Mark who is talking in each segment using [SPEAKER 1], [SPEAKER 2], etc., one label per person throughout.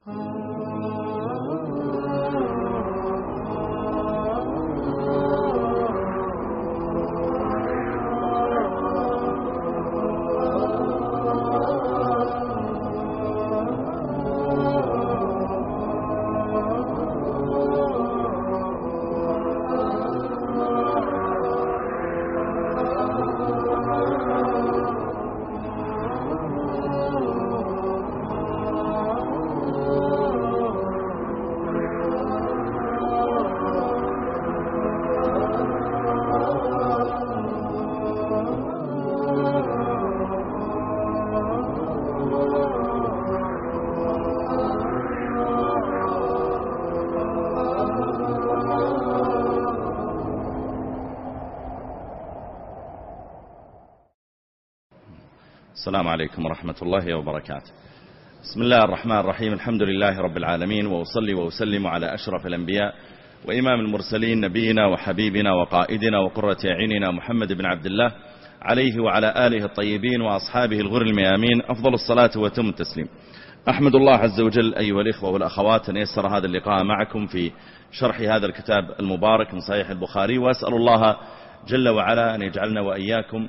[SPEAKER 1] السلام عليكم ورحمة الله وبركاته. بسم الله الرحمن الرحيم. الحمد لله رب العالمين، وأصلي وأسلم على أشرف الأنبياء وإمام المرسلين، نبينا وحبيبنا وقائدنا وقرة أعيننا محمد بن عبد الله، عليه وعلى آله الطيبين وأصحابه الغر الميامين أفضل الصلاة وتم التسليم. أحمد الله عز وجل أيها الإخوة والأخوات أن يسر هذا اللقاء معكم في شرح هذا الكتاب المبارك من صحيح البخاري، وأسأل الله جل وعلا أن يجعلنا وإياكم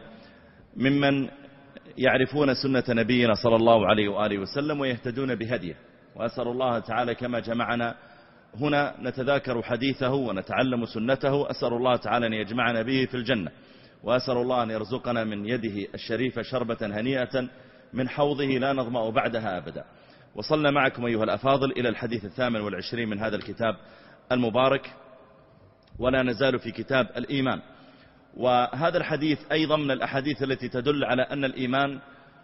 [SPEAKER 1] ممن يعرفون سنة نبينا صلى الله عليه وآله وسلم ويهتدون بهديه. وأسأل الله تعالى كما جمعنا هنا نتذاكر حديثه ونتعلم سنته، أسأل الله تعالى أن يجمعنا به في الجنة، وأسأل الله أن يرزقنا من يده الشريفة شربة هنيئة من حوضه لا نظمأ بعدها أبدا. وصلنا معكم أيها الأفاضل إلى الحديث 28 من هذا الكتاب المبارك، ولا نزال في كتاب الإيمان. وهذا الحديث أيضا من الأحاديث التي تدل على أن الإيمان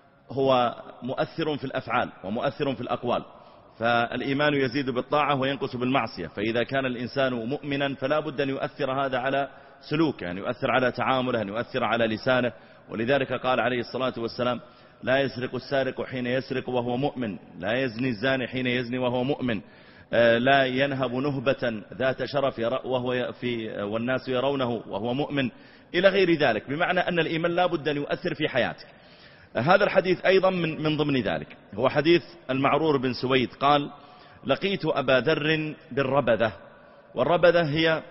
[SPEAKER 1] هو مؤثر في الأفعال ومؤثر في الأقوال، فالإيمان يزيد بالطاعة وينقص بالمعصية، فإذا كان الإنسان مؤمنا فلا بد أن يؤثر هذا على سلوكه، أن يؤثر على تعامله، أن يؤثر على لسانه. ولذلك قال عليه الصلاة والسلام: لا يسرق السارق حين يسرق وهو مؤمن، لا يزني الزاني حين يزني وهو مؤمن، لا ينهب نهبة ذات شرف وهو والناس يرونه وهو مؤمن، إلى غير ذلك. بمعنى أن الإيمان لا بد أن يؤثر في حياتك. هذا الحديث أيضا من ضمن ذلك هو حديث المعرور بن سويد قال: لقيت أبا ذر بالربذة. والربذة هي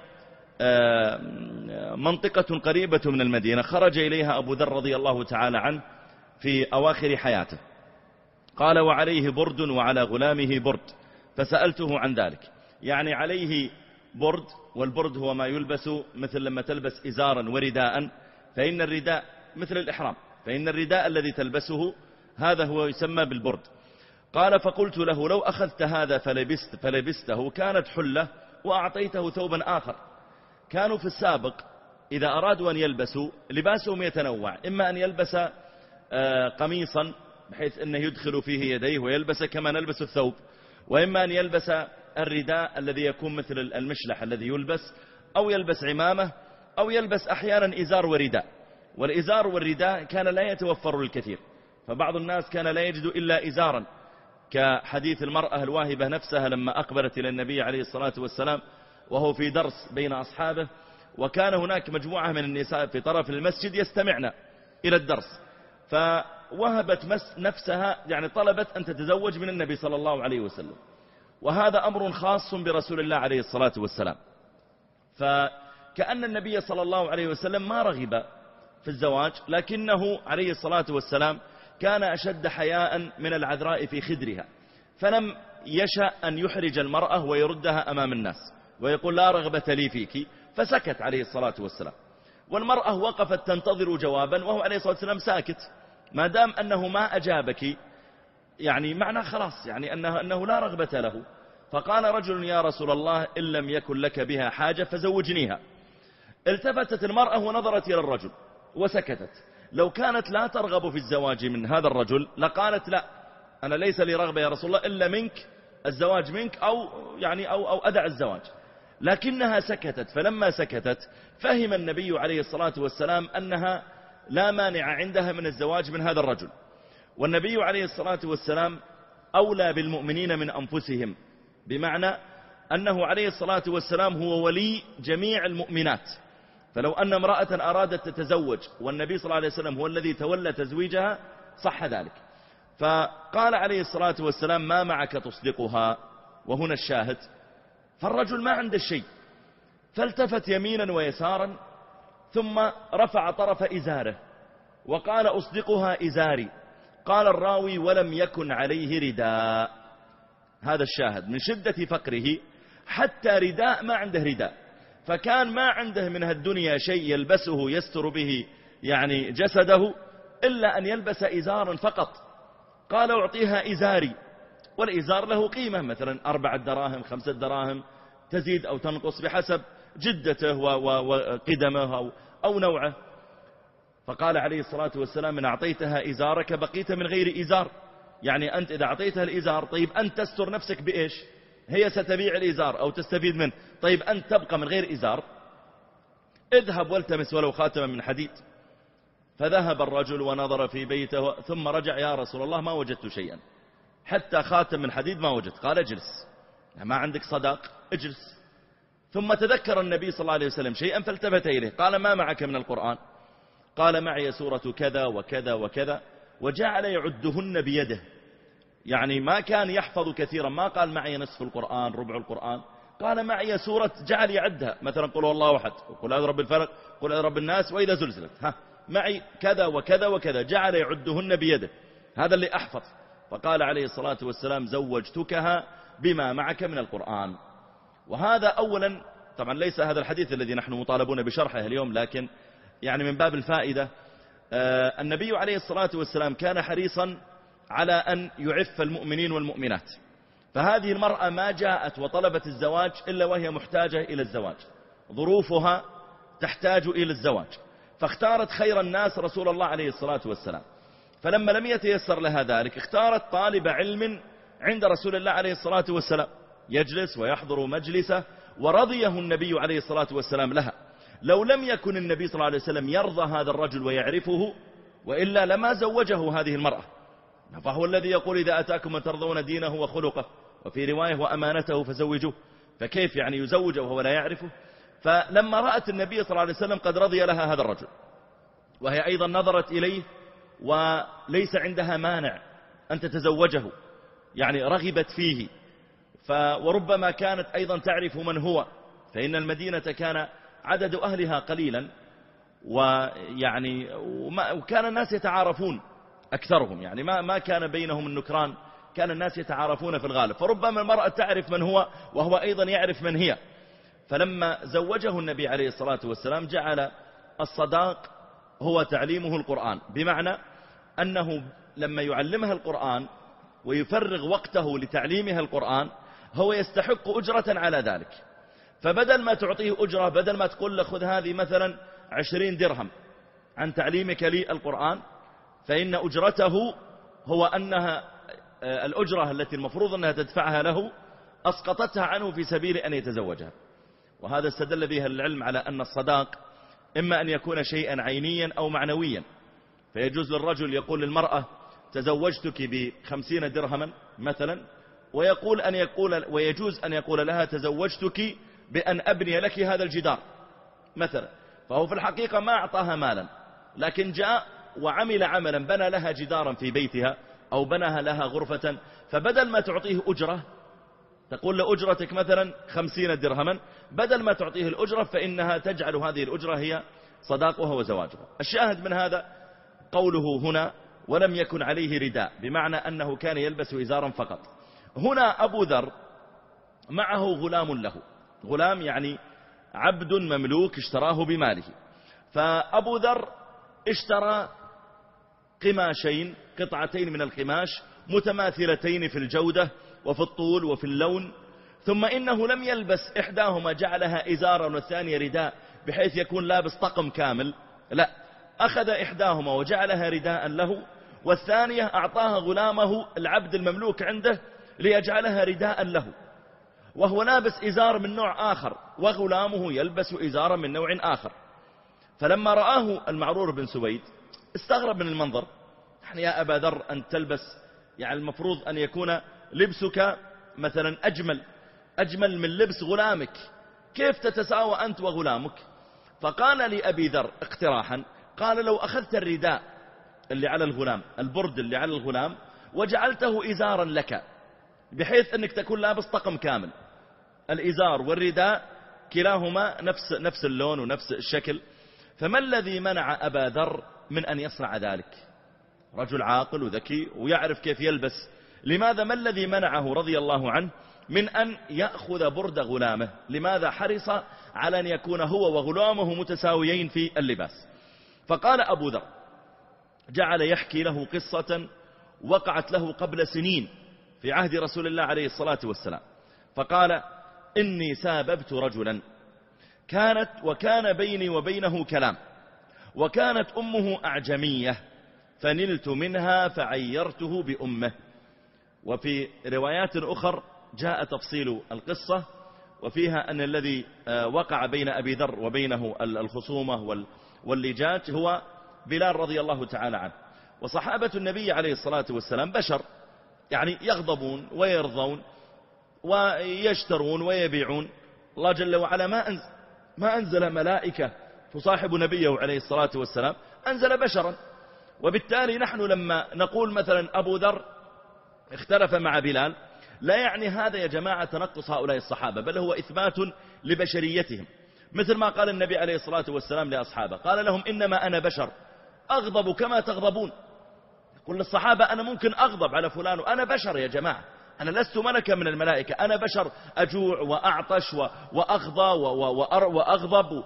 [SPEAKER 1] منطقة قريبة من المدينة، خرج إليها أبو ذر رضي الله تعالى عنه في أواخر حياته. قال: وعليه برد وعلى غلامه برد، فسألته عن ذلك. يعني عليه برد، والبرد هو ما يلبس مثل لما تلبس إزارا ورداء، فإن الرداء مثل الإحرام، فإن الرداء الذي تلبسه هذا هو يسمى بالبرد. قال: فقلت له: لو أخذت هذا فلبسته كانت حلة وأعطيته ثوبا آخر. كانوا في السابق إذا أرادوا أن يلبسوا لباسهم يتنوع، إما أن يلبس قميصا بحيث أنه يدخل فيه يديه ويلبس كما نلبس الثوب، وإما أن يلبس الرداء الذي يكون مثل المشلح الذي يلبس، أو يلبس عمامة، أو يلبس أحيانا إزار ورداء. والإزار والرداء كان لا يتوفر الكثير، فبعض الناس كان لا يجد إلا إزارا، كحديث المرأة الواهبة نفسها لما أقبلت إلى النبي عليه الصلاة والسلام وهو في درس بين أصحابه، وكان هناك مجموعة من النساء في طرف المسجد يستمعن إلى الدرس، فوهبت نفسها، يعني طلبت أن تتزوج من النبي صلى الله عليه وسلم. وهذا أمر خاص برسول الله عليه الصلاة والسلام، فكأن النبي صلى الله عليه وسلم ما رغب في الزواج، لكنه عليه الصلاة والسلام كان أشد حياء من العذراء في خدرها، فلم يشأ أن يحرج المرأة ويردها أمام الناس ويقول: لا رغبة لي فيك، فسكت عليه الصلاة والسلام. والمرأة وقفت تنتظر جوابا وهو عليه الصلاة والسلام ساكت، ما دام أنه ما أجابك يعني معنى خلاص، يعني أنه لا رغبة له. فقال رجل: يا رسول الله، إن لم يكن لك بها حاجة فزوجنيها. التفتت المرأة ونظرت إلى الرجل وسكتت. لو كانت لا ترغب في الزواج من هذا الرجل لقالت: لا، أنا ليس لي رغبة يا رسول الله إلا منك، الزواج منك، أو أدع الزواج. لكنها سكتت، فلما سكتت فهم النبي عليه الصلاة والسلام أنها لا مانع عندها من الزواج من هذا الرجل. والنبي عليه الصلاة والسلام أولى بالمؤمنين من أنفسهم، بمعنى أنه عليه الصلاة والسلام هو ولي جميع المؤمنات. فلو أن امرأة أرادت تتزوج والنبي صلى الله عليه وسلم هو الذي تولى تزويجها صح ذلك. فقال عليه الصلاة والسلام ما معك تصدقها، وهنا الشاهد. فالرجل ما عنده شيء، فالتفت يمينا ويسارا ثم رفع طرف إزاره وقال أصدقها إزاري. قال الراوي ولم يكن عليه رداء. هذا الشاهد، من شدة فقره حتى رداء ما عنده رداء، فكان ما عنده من الدنيا شيء يلبسه يستر به يعني جسده إلا أن يلبس إزارا فقط. قال أعطيها إزاري، والإزار له قيمة، مثلا 4 دراهم 5 دراهم، تزيد أو تنقص بحسب جدته وقدمه أو نوعه. فقال عليه الصلاة والسلام من أعطيتها إزارك بقيت من غير إزار. يعني أنت إذا أعطيتها الإزار، طيب أنت تستر نفسك بإيش؟ هي ستبيع الإزار أو تستفيد منه، طيب أنت تبقى من غير إزار. اذهب والتمس ولو خاتما من حديد. فذهب الرجل ونظر في بيته ثم رجع، يا رسول الله ما وجدت شيئا، حتى خاتم من حديد ما وجدت. قال اجلس، ما عندك صداق، اجلس. ثم تذكر النبي صلى الله عليه وسلم شيئا فالتفت إليه، قال ما معك من القرآن؟ قال معي سورة كذا وكذا وكذا، وجعل يعدهن بيده. يعني ما كان يحفظ كثيرا، ما قال معي نصف القرآن ربع القرآن، قال معي سورة، جعل يعدها، مثلا قل هو الله أحد، قل أعوذ برب الفلق، قل أعوذ برب الناس، وإذا زلزلت، معي كذا وكذا وكذا، جعل يعدهن بيده. هذا اللي أحفظ. فقال عليه الصلاة والسلام زوجتكها بما معك من القرآن. وهذا أولا، طبعا ليس هذا الحديث الذي نحن مطالبون بشرحه اليوم، لكن يعني من باب الفائدة، النبي عليه الصلاة والسلام كان حريصا على أن يعف المؤمنين والمؤمنات. فهذه المرأة ما جاءت وطلبت الزواج إلا وهي محتاجة إلى الزواج، ظروفها تحتاج إلى الزواج، فاختارت خير الناس رسول الله عليه الصلاة والسلام. فلما لم يتيسر لها ذلك اختارت طالب علم عند رسول الله عليه الصلاة والسلام، يجلس ويحضر مجلسه، ورضيه النبي عليه الصلاة والسلام لها. لو لم يكن النبي صلى الله عليه وسلم يرضى هذا الرجل ويعرفه، وإلا لما زوجه هذه المرأة. فهو الذي يقول إذا أتاكم من ترضون دينه وخلقه، وفي رواية وأمانته فزوجوه. فكيف يعني يزوجه وهو لا يعرفه؟ فلما رأت النبي صلى الله عليه وسلم قد رضي لها هذا الرجل، وهي أيضا نظرت إليه وليس عندها مانع أن تتزوجه، يعني رغبت فيه. وربما كانت أيضا تعرف من هو، فإن المدينة كان عدد أهلها قليلا، وكان الناس يتعارفون أكثرهم، يعني ما كان بينهم النكران، كان الناس يتعارفون في الغالب. فربما المرأة تعرف من هو وهو أيضا يعرف من هي. فلما زوجه النبي عليه الصلاة والسلام جعل الصداق هو تعليمه القرآن، بمعنى أنه لما يعلمها القرآن ويفرغ وقته لتعليمها القرآن هو يستحق أجرة على ذلك. فبدل ما تعطيه أجرة، بدل ما تقول له خذ هذه مثلا 20 درهم عن تعليمك لي القرآن، فإن أجرته هو أنها الأجرة التي المفروض أنها تدفعها له أسقطتها عنه في سبيل أن يتزوجها. وهذا استدل به العلم على أن الصداق إما أن يكون شيئا عينيا أو معنويا. فيجوز للرجل يقول للمرأة تزوجتك ب50 درهما مثلا، ويجوز أن يقول لها تزوجتك بأن أبني لك هذا الجدار مثلا. فهو في الحقيقة ما أعطاها مالا، لكن جاء وعمل عملا، بنى لها جدارا في بيتها أو بناها لها غرفة. فبدل ما تعطيه أجرة، تقول له أجرتك مثلا 50 درهما، بدل ما تعطيه الأجرة فإنها تجعل هذه الأجرة هي صداقها وزواجها. الشاهد من هذا قوله هنا ولم يكن عليه رداء، بمعنى أنه كان يلبس إزارا فقط. هنا أبو ذر معه غلام له، غلام يعني عبد مملوك اشتراه بماله. فأبو ذر اشترى قماشين، قطعتين من القماش متماثلتين في الجودة وفي الطول وفي اللون، ثم إنه لم يلبس إحداهما جعلها إزارا والثانية رداء بحيث يكون لابس طقم كامل، لا، أخذ إحداهما وجعلها رداء له، والثانية أعطاها غلامه العبد المملوك عنده ليجعلها رداء له، وهو لابس إزار من نوع آخر وغلامه يلبس إزارا من نوع آخر. فلما رآه المعرور بن سويد استغرب من المنظر، يعني يا أبا ذر أن تلبس، يعني المفروض أن يكون لبسك مثلا أجمل من لبس غلامك، كيف تتساوى أنت وغلامك؟ فقال لأبي ذر اقتراحا، قال لو أخذت الرداء اللي على الغلام، البرد اللي على الغلام، وجعلته إزارا لك، بحيث أنك تكون لابس طقم كامل، الإزار والرداء كلاهما نفس اللون ونفس الشكل. فما الذي منع أبا ذر من أن يصنع ذلك؟ رجل عاقل وذكي ويعرف كيف يلبس، لماذا ما الذي منعه رضي الله عنه من أن يأخذ برد غلامه؟ لماذا حرص على أن يكون هو وغلامه متساويين في اللباس؟ فقال أبو ذر، جعل يحكي له قصة وقعت له قبل سنين في عهد رسول الله عليه الصلاة والسلام. فقال: إني ساببت رجلا وكان بيني وبينه كلام، وكانت أمه أعجمية، فنلت منها فعيرته بأمه. وفي روايات أخر جاء تفصيل القصة، وفيها أن الذي وقع بين أبي ذر وبينه الخصومة واللجاج هو بلال رضي الله تعالى عنه. وصحابة النبي عليه الصلاة والسلام بشر، يعني يغضبون ويرضون ويشترون ويبيعون. الله جل وعلا ما أنزل ملائكة تصاحب نبيه عليه الصلاة والسلام، أنزل بشرا. وبالتالي نحن لما نقول مثلا أبو ذر اختلف مع بلال، لا يعني هذا يا جماعة تنقص هؤلاء الصحابة، بل هو إثبات لبشريتهم. مثل ما قال النبي عليه الصلاة والسلام لأصحابه، قال لهم: إنما أنا بشر أغضب كما تغضبون. يقول للصحابة: أنا ممكن أغضب على فلان، وأنا بشر يا جماعة، أنا لست ملكا من الملائكة، أنا بشر أجوع وأعطش وأغضى وأغضب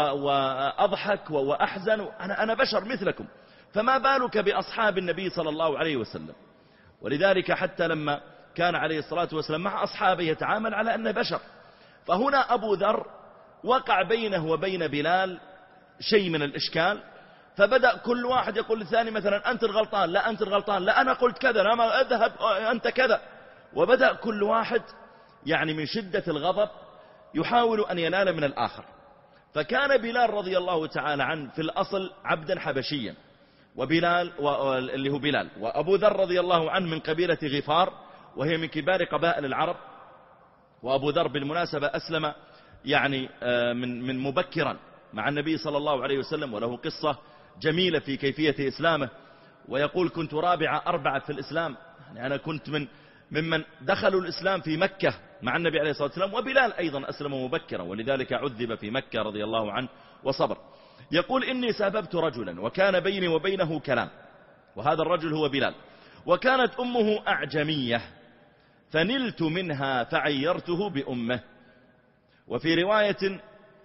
[SPEAKER 1] وأضحك وأحزن، أنا بشر مثلكم، فما بالك بأصحاب النبي صلى الله عليه وسلم. ولذلك حتى لما كان عليه الصلاة والسلام مع أصحابه يتعامل على أنه بشر. فهنا أبو ذر وقع بينه وبين بلال شيء من الإشكال، فبدأ كل واحد يقول للثاني مثلا: أنت الغلطان، لا أنت الغلطان، لا أنا قلت كذا، لا ما أذهب أنت كذا. وبدأ كل واحد يعني من شدة الغضب يحاول أن ينال من الآخر. فكان بلال رضي الله تعالى عنه في الأصل عبدا حبشيا، وبلال اللي هو بلال، وأبو ذر رضي الله عنه من قبيلة غفار، وهي من كبار قبائل العرب. وأبو ذر بالمناسبة أسلم يعني من مبكرا مع النبي صلى الله عليه وسلم، وله قصة جميلة في كيفية إسلامه. ويقول: كنت رابع 4 في الإسلام، يعني أنا كنت ممن دخلوا الإسلام في مكة مع النبي عليه الصلاة والسلام. وبلال أيضا أسلم مبكرا، ولذلك عذب في مكة رضي الله عنه وصبر. يقول: إني ساببت رجلا وكان بيني وبينه كلام، وهذا الرجل هو بلال، وكانت أمه أعجمية، فنلت منها فعيرته بأمه. وفي رواية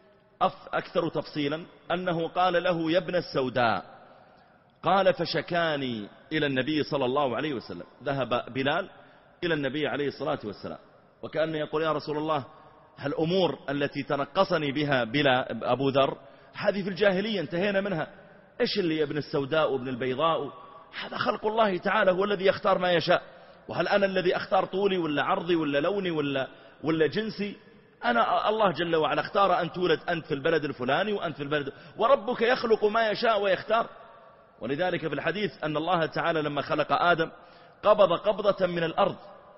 [SPEAKER 1] أكثر تفصيلا أنه قال له: يا ابن السوداء. قال: فشكاني إلى النبي صلى الله عليه وسلم. ذهب بلال إلى النبي عليه الصلاة والسلام، وكأنه يقول: يا رسول الله، هالأمور التي تنقصني بها أبو ذر هذه في الجاهلية انتهينا منها، إيش اللي يا ابن السوداء وابن البيضاء؟ هذا خلق الله تعالى، هو الذي يختار ما يشاء. وهل أنا الذي أختار طولي ولا عرضي ولا لوني ولا جنسي؟ أنا الله جل وعلا اختار أن تولد أنت في البلد الفلاني وأنت في البلد، وربك يخلق ما يشاء ويختار. ولذلك في الحديث أن الله تعالى لما خلق آدم قبض قبضة من الأرض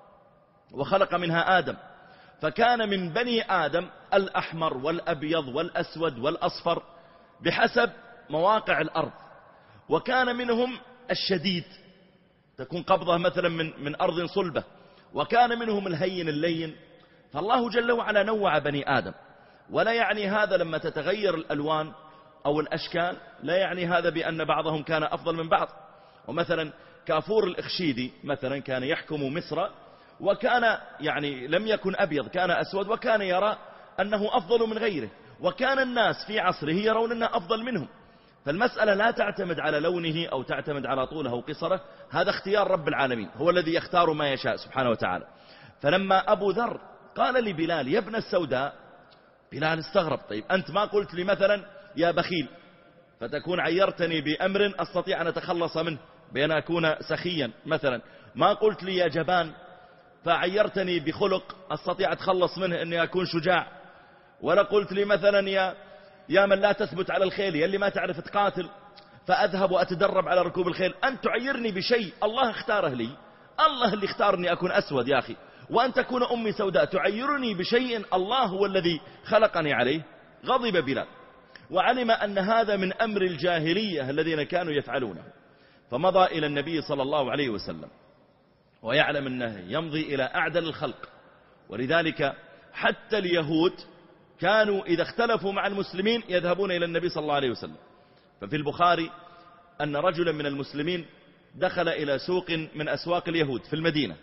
[SPEAKER 1] وخلق منها آدم، فكان من بني آدم الأحمر والأبيض والأسود والأصفر بحسب مواقع الأرض، وكان منهم الشديد تكون قبضة مثلا من أرض صلبة، وكان منهم الهين اللين. فالله جل وعلا نوع بني آدم، ولا يعني هذا لما تتغير الألوان أو الأشكال لا يعني هذا بأن بعضهم كان أفضل من بعض. ومثلا كافور الإخشيدي مثلا كان يحكم مصر، وكان يعني لم يكن أبيض، كان أسود، وكان يرى أنه أفضل من غيره، وكان الناس في عصره يرون أنه أفضل منهم. فالمسألة لا تعتمد على لونه أو تعتمد على طوله أو قصره، هذا اختيار رب العالمين، هو الذي يختار ما يشاء سبحانه وتعالى. فلما أبو ذر قال لبلال: يا ابن السوداء، بلال استغرب. طيب أنت ما قلت لي مثلا يا بخيل فتكون عيرتني بأمر أستطيع أن أتخلص منه بأن أكون سخيا مثلا، ما قلت لي يا جبان فعيرتني بخلق أستطيع أتخلص منه أني أكون شجاع، ولا قلت لي مثلا يا من لا تثبت على الخيل، يا اللي ما تعرف تقاتل فأذهب وأتدرب على ركوب الخيل. أن تعيرني بشيء الله اختاره لي، الله اللي اختارني أكون أسود يا أخي، وأن تكون أمي سوداء، تعيرني بشيء الله هو الذي خلقني عليه. غضب بلال وعلم أن هذا من أمر الجاهلية الذين كانوا يفعلونه، فمضى إلى النبي صلى الله عليه وسلم ويعلم أنه يمضي إلى أعدل الخلق. ولذلك حتى اليهود كانوا إذا اختلفوا مع المسلمين يذهبون إلى النبي صلى الله عليه وسلم. ففي البخاري أن رجلا من المسلمين دخل إلى سوق من أسواق اليهود في المدينة،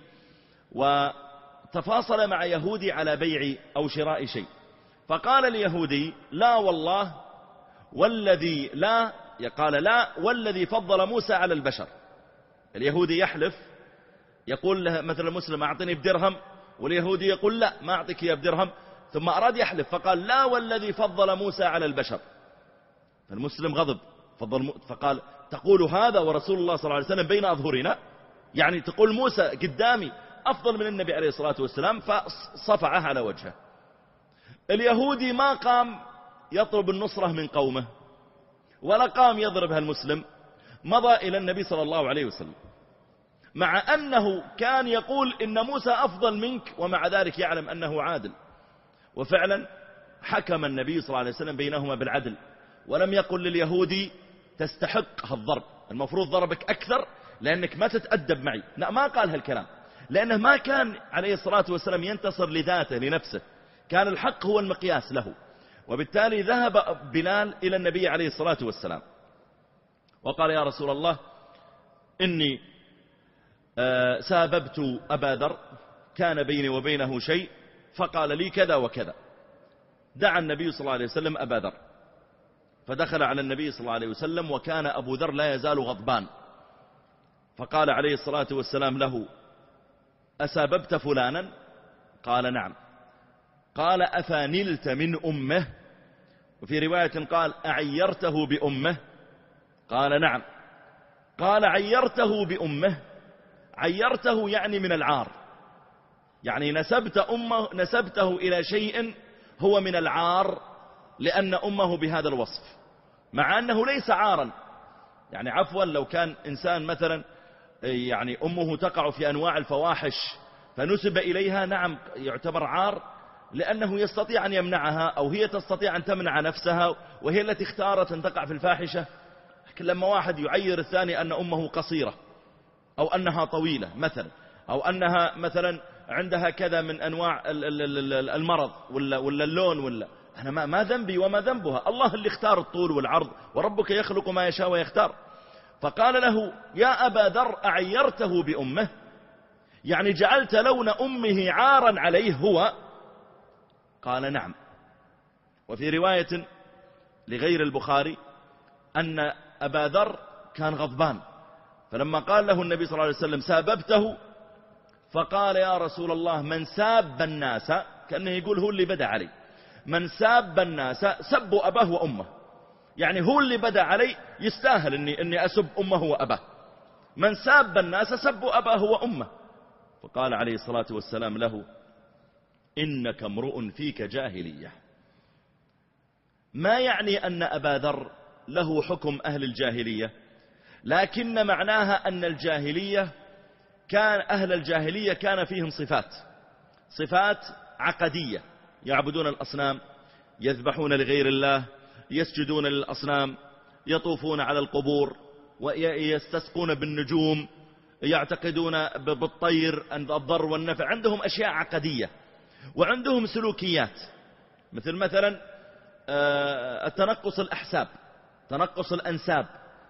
[SPEAKER 1] وتفاصل مع يهودي على بيع أو شراء شيء، فقال اليهودي: لا والله والذي لا، قال: لا والذي فضل موسى على البشر. اليهودي يحلف، يقول له مثل المسلم: أعطني بدرهم، واليهودي يقول: لا ما أعطيك إياه بدرهم. ثم أراد يحلف فقال: لا والذي فضل موسى على البشر. فالمسلم غضب فقال: تقول هذا ورسول الله صلى الله عليه وسلم بين أظهرنا؟ يعني تقول موسى قدامي أفضل من النبي عليه الصلاة والسلام؟ فصفعه على وجهه. اليهودي ما قام يطلب النصرة من قومه ولا قام يضرب هالمسلم، مضى إلى النبي صلى الله عليه وسلم، مع أنه كان يقول إن موسى أفضل منك، ومع ذلك يعلم أنه عادل. وفعلا حكم النبي صلى الله عليه وسلم بينهما بالعدل، ولم يقل لليهودي تستحق الضرب، المفروض ضربك أكثر لأنك ما تتأدب معي. لا، ما قال هالكلام، لأنه ما كان عليه الصلاة والسلام ينتصر لذاته لنفسه، كان الحق هو المقياس له. وبالتالي ذهب بلال إلى النبي عليه الصلاة والسلام وقال: يا رسول الله، إني ساببت أبا ذر، كان بيني وبينه شيء، فقال لي كذا وكذا. دعا النبي صلى الله عليه وسلم أبا ذر، فدخل على النبي صلى الله عليه وسلم، وكان أبو ذر لا يزال غضبان، فقال عليه الصلاة والسلام له: أساببت فلانا؟ قال: نعم. قال: أفانلت من أمه؟ وفي رواية قال: أعيرته بأمه؟ قال: نعم. قال: عيرته بأمه؟ عيرته يعني من العار، يعني نسبته إلى شيء هو من العار، لأن أمه بهذا الوصف، مع أنه ليس عارا. يعني عفوا، لو كان إنسان مثلا يعني أمه تقع في أنواع الفواحش فنسب إليها، نعم يعتبر عار، لأنه يستطيع أن يمنعها، أو هي تستطيع أن تمنع نفسها، وهي التي اختارت أن تقع في الفاحشة. لكن لما واحد يعير الثاني أن أمه قصيرة، أو أنها طويلة مثلا، أو أنها مثلا عندها كذا من أنواع المرض ولا اللون، ولا أنا ما ذنبي وما ذنبها، الله اللي اختار الطول والعرض، وربك يخلق ما يشاء ويختار. فقال له: يا أبا ذر، أعيرته بأمه؟ يعني جعلت لون أمه عارا عليه هو؟ قال: نعم. وفي رواية لغير البخاري أن أبا ذر كان غضبان، فلما قال له النبي صلى الله عليه وسلم: ساببته؟ فقال: يا رسول الله، من ساب الناس، كأنه يقول هو اللي بدأ علي، من ساب الناس سبوا أباه وأمه، يعني هو اللي بدأ علي، يستاهل إني أسب أمه وأباه. من ساب الناس سبوا أباه وأمه. فقال عليه الصلاة والسلام له: إنك امرؤ فيك جاهلية. ما يعني أن أبا ذر له حكم أهل الجاهلية، لكن معناها أن الجاهلية أهل الجاهلية كان فيهم صفات عقدية، يعبدون الأصنام، يذبحون لغير الله، يسجدون للأصنام، يطوفون على القبور، ويستسقون بالنجوم، يعتقدون بالطير أن الضر والنفع. عندهم أشياء عقدية، وعندهم سلوكيات، مثلا التنقص الأحساب، تنقص الأنساب،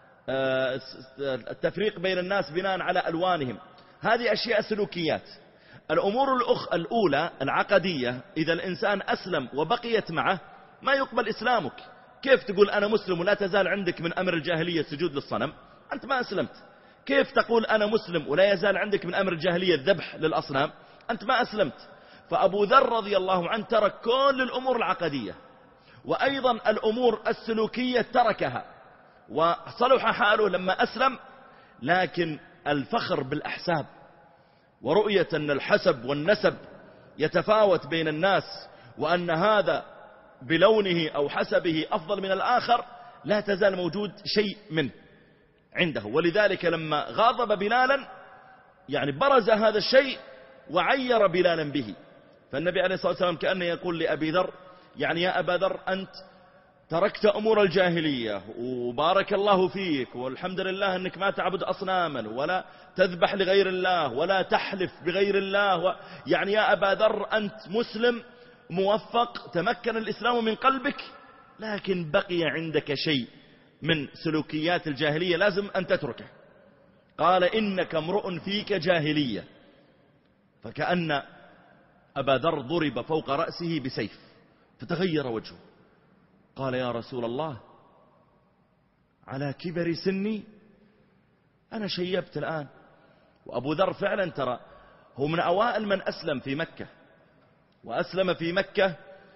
[SPEAKER 1] التفريق بين الناس بناء على ألوانهم. هذه أشياء سلوكيات. الأمور الأولى العقدية، إذا الإنسان أسلم وبقيت معه ما يقبل إسلامك. كيف تقول أنا مسلم ولا تزال عندك من أمر الجاهلية السجود للصنم؟ أنت ما أسلمت. كيف تقول أنا مسلم ولا يزال عندك من أمر الجاهلية الذبح للأصنام؟ أنت ما أسلمت. فأبو ذر رضي الله عنه ترك كل الأمور العقدية، وأيضا الأمور السلوكية تركها، وصلح حاله لما أسلم. لكن الفخر بالأحساب، ورؤية أن الحسب والنسب يتفاوت بين الناس، وأن هذا بلونه أو حسبه أفضل من الآخر، لا تزال موجود شيء منه عنده. ولذلك لما غاضب بلالا يعني برز هذا الشيء وعير بلالا به. فالنبي عليه الصلاة والسلام كأنه يقول لأبي ذر: يعني يا أبا ذر، أنت تركت أمور الجاهلية وبارك الله فيك والحمد لله أنك ما تعبد أصناما ولا تذبح لغير الله ولا تحلف بغير الله يعني يا أبا ذر أنت مسلم موفق، تمكن الإسلام من قلبك، لكن بقي عندك شيء من سلوكيات الجاهلية لازم أن تتركه. قال إنك امرؤ فيك جاهلية. فكأن أبا ذر ضرب فوق رأسه بسيف فتغير وجهه. قال يا رسول الله على كبر سني أنا شيبت الآن. وأبو ذر فعلا ترى هو من أوائل من أسلم في مكة، وأسلم في مكة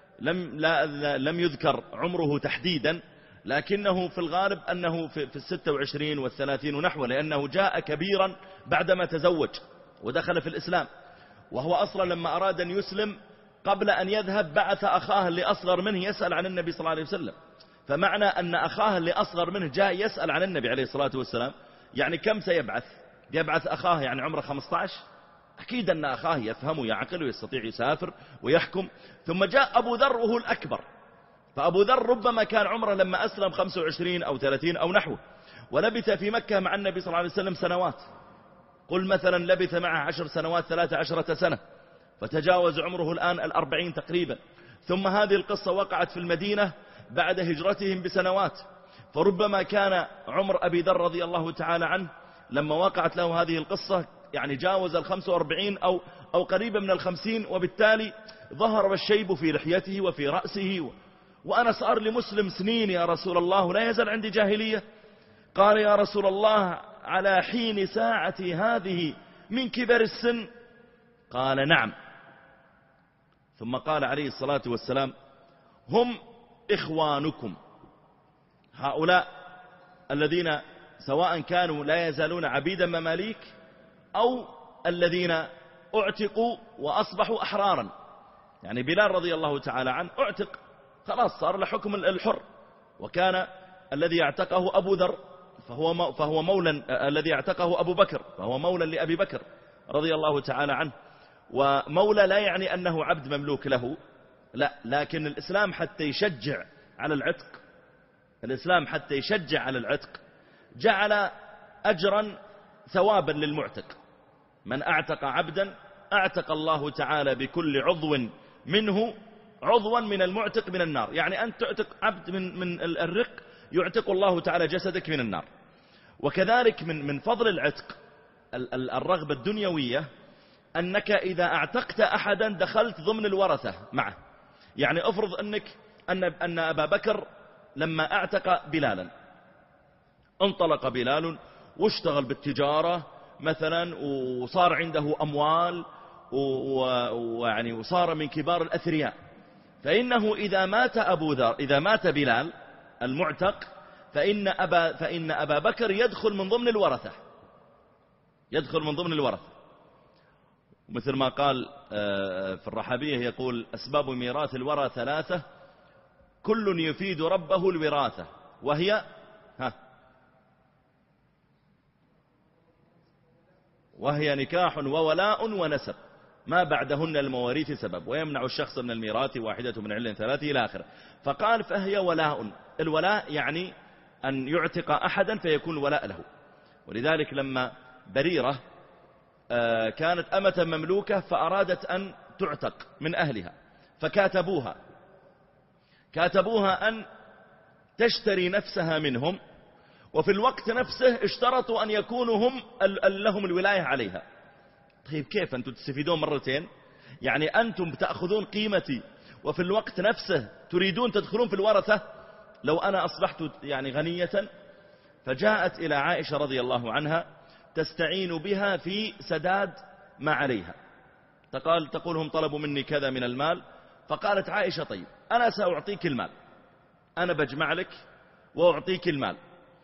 [SPEAKER 1] لم يذكر عمره تحديدا، لكنه في الغالب أنه في 26 والثلاثين ونحوه، لأنه جاء كبيرا بعدما تزوج ودخل في الإسلام. وهو أصلا لما أراد أن يسلم قبل أن يذهب بعث أخاه اللي أصغر منه يسأل عن النبي صلى الله عليه وسلم. فمعنى أن أخاه اللي أصغر منه جاء يسأل عن النبي عليه الصلاة والسلام، يعني كم سيبعث؟ يبعث أخاه يعني عمره 15؟ أكيد أن أخاه يفهم ويعقل ويستطيع يسافر ويحكم. ثم جاء أبو ذر وهو الأكبر، فأبو ذر ربما كان عمره لما أسلم 25 أو 30 أو نحوه، ولبث في مكة مع النبي صلى الله عليه وسلم سنوات. قل مثلا لبث معه 10 سنوات 13 سنة، فتجاوز عمره الآن 40 تقريبا. ثم هذه القصة وقعت في المدينة بعد هجرتهم بسنوات، فربما كان عمر أبي ذر رضي الله تعالى عنه لما وقعت له هذه القصة يعني جاوز 45 أو قريبا من 50، وبالتالي ظهر الشيب في لحيته وفي رأسه. وأنا صار لي مسلم سنين يا رسول الله لا يزال عندي جاهلية. قال يا رسول الله على حين ساعتي هذه من كبر السن؟ قال نعم. ثم قال عليه الصلاة والسلام هم إخوانكم، هؤلاء الذين سواء كانوا لا يزالون عبيدا مماليك أو الذين اعتقوا وأصبحوا أحرارا. يعني بلال رضي الله تعالى عنه اعتق، خلاص صار له حكم الحر، وكان الذي اعتقه أبو ذر فهو مولى، الذي اعتقه أبو بكر فهو مولى لأبي بكر رضي الله تعالى عنه. ومولى لا يعني أنه عبد مملوك له، لا، لكن الإسلام حتى يشجع على العتق، الإسلام حتى يشجع على العتق جعل أجرا ثوابا للمعتق. من أعتق عبدا أعتق الله تعالى بكل عضو منه عضوا من المعتق من النار. يعني أنت تعتق عبد من الرق يعتق الله تعالى جسدك من النار. وكذلك من فضل العتق الرغبة الدنيوية أنك إذا اعتقت أحدا دخلت ضمن الورثة معه. يعني أفرض أن أبا بكر لما اعتق بلالا انطلق بلال واشتغل بالتجارة مثلا وصار عنده أموال ويعني وصار من كبار الأثرياء، فإنه إذا مات بلال المعتق فإن أبا بكر يدخل من ضمن الورثة، يدخل من ضمن الورثة. مثل ما قال في الرحبية يقول أسباب ميراث الورى 3 كل يفيد ربه الوراثة، وهي نكاح وولاء ونسب ما بعدهن المواريث سبب، ويمنع الشخص من الميراث واحدة من علة 3 إلى آخره. فقال فهي ولاء، الولاء يعني أن يعتق أحدا فيكون ولاء له. ولذلك لما بريرة كانت أمة مملوكة فأرادت أن تعتق من أهلها، فكاتبوها أن تشتري نفسها منهم، وفي الوقت نفسه اشترطوا أن يكونوا هم لهم الولاية عليها. طيب كيف أنتم تستفيدون مرتين؟ يعني أنتم تأخذون قيمتي وفي الوقت نفسه تريدون تدخلون في الورثة؟ لو أنا أصبحت يعني غنية. فجاءت إلى عائشة رضي الله عنها تستعين بها في سداد ما عليها، تقول هم طلبوا مني كذا من المال، فقالت عائشة طيب أنا سأعطيك المال، أنا بجمع لك وأعطيك المال،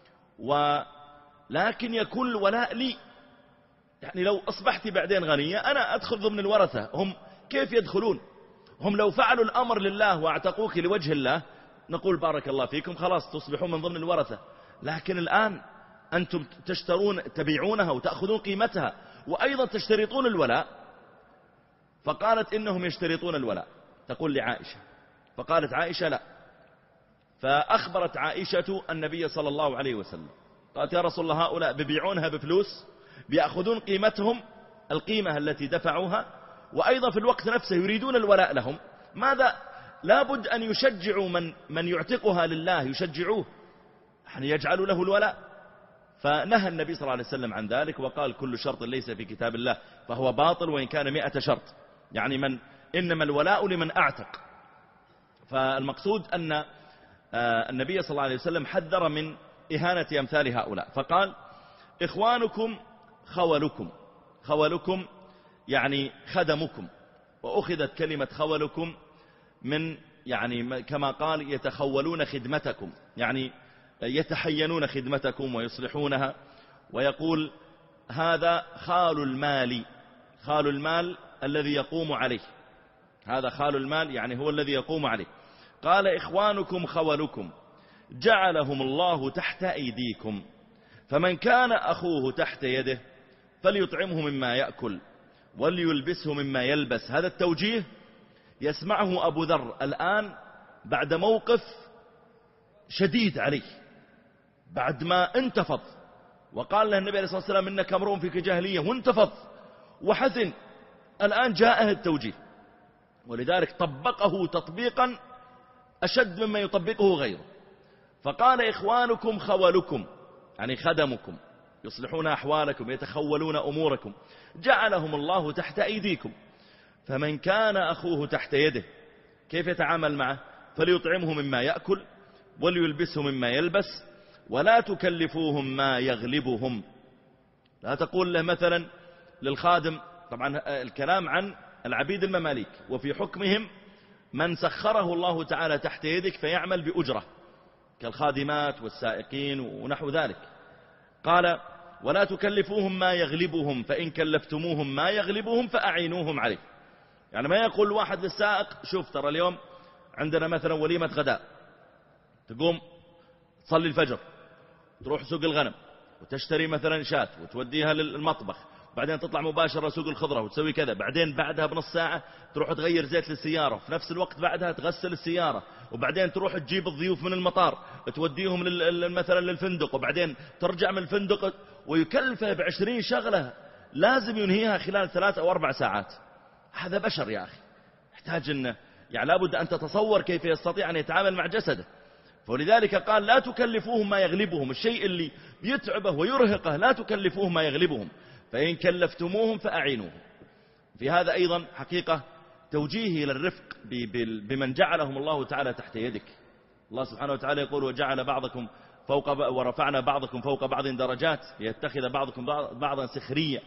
[SPEAKER 1] ولكن يكون الولاء لي. يعني لو أصبحت بعدين غنية أنا أدخل ضمن الورثة، هم كيف يدخلون؟ هم لو فعلوا الأمر لله واعتقوك لوجه الله نقول بارك الله فيكم خلاص تصبحون من ضمن الورثة. لكن الآن أنتم تبيعونها وتأخذون قيمتها وأيضا تشترطون الولاء. فقالت إنهم يشترطون الولاء، تقول لعائشة، فقالت عائشة لا، فأخبرت عائشة النبي صلى الله عليه وسلم، قالت يا رسول الله هؤلاء بيبيعونها بفلوس، بيأخذون قيمتهم القيمة التي دفعوها، وأيضا في الوقت نفسه يريدون الولاء لهم، ماذا لابد أن يشجعوا من يعتقها لله، يشجعوه يعني يجعلوا له الولاء. فنهى النبي صلى الله عليه وسلم عن ذلك، وقال كل شرط ليس في كتاب الله فهو باطل وإن كان 100 شرط، يعني إنما الولاء لمن أعتق. فالمقصود أن النبي صلى الله عليه وسلم حذر من إهانة أمثال هؤلاء، فقال إخوانكم خولكم، خولكم يعني خدمكم، وأخذت كلمة خولكم من يعني كما قال يتخولون خدمتكم، يعني يتحينون خدمتكم ويصلحونها. ويقول هذا خال المال، خال المال الذي يقوم عليه، هذا خال المال يعني هو الذي يقوم عليه. قال إخوانكم خولكم جعلهم الله تحت أيديكم، فمن كان أخوه تحت يده فليطعمه مما يأكل وليلبسه مما يلبس. هذا التوجيه يسمعه أبو ذر الآن بعد موقف شديد عليه، بعد ما انتفض وقال له النبي عليه الصلاة والسلام إنك امرؤ فيك جاهلية، وانتفض وحزن، الآن جاءه التوجيه، ولذلك طبقه تطبيقا أشد مما يطبقه غيره. فقال إخوانكم خولكم يعني خدمكم، يصلحون أحوالكم، يتخولون أموركم، جعلهم الله تحت أيديكم، فمن كان أخوه تحت يده كيف يتعامل معه؟ فليطعمه مما يأكل وليلبسه مما يلبس، ولا تكلفوهم ما يغلبهم. لا تقول له مثلا للخادم، طبعا الكلام عن العبيد المماليك، وفي حكمهم من سخره الله تعالى تحت يدك فيعمل بأجرة كالخادمات والسائقين ونحو ذلك. قال ولا تكلفوهم ما يغلبهم، فإن كلفتموهم ما يغلبهم فأعينوهم عليه. يعني ما يقول واحد للسائق شوف ترى اليوم عندنا مثلا وليمة غداء، تقوم تصلي الفجر، تروح سوق الغنم وتشتري مثلا شاة وتوديها للمطبخ، بعدين تطلع مباشرة سوق الخضرة وتسوي كذا، بعدين بعدها بنص ساعة تروح تغير زيت للسيارة، في نفس الوقت بعدها تغسل السيارة، وبعدين تروح تجيب الضيوف من المطار توديهم مثلا للفندق، وبعدين ترجع من الفندق، ويكلفه ب20 شغلة لازم ينهيها خلال 3 أو 4 ساعات. هذا بشر يا أخي، يحتاج أنه يعني لابد أن تتصور كيف يستطيع أن يتعامل مع جسده. فلذلك قال لا تكلفوهم ما يغلبهم، الشيء اللي يتعبه ويرهقه لا تكلفوهم ما يغلبهم، فإن كلفتموهم فأعينوهم. في هذا أيضا حقيقة توجيه إلى الرفق بمن جعلهم الله تعالى تحت يدك. الله سبحانه وتعالى يقول وجعل بعضكم ورفعنا بعضكم فوق بعض درجات ليتخذ بعضكم بعضا سخريا.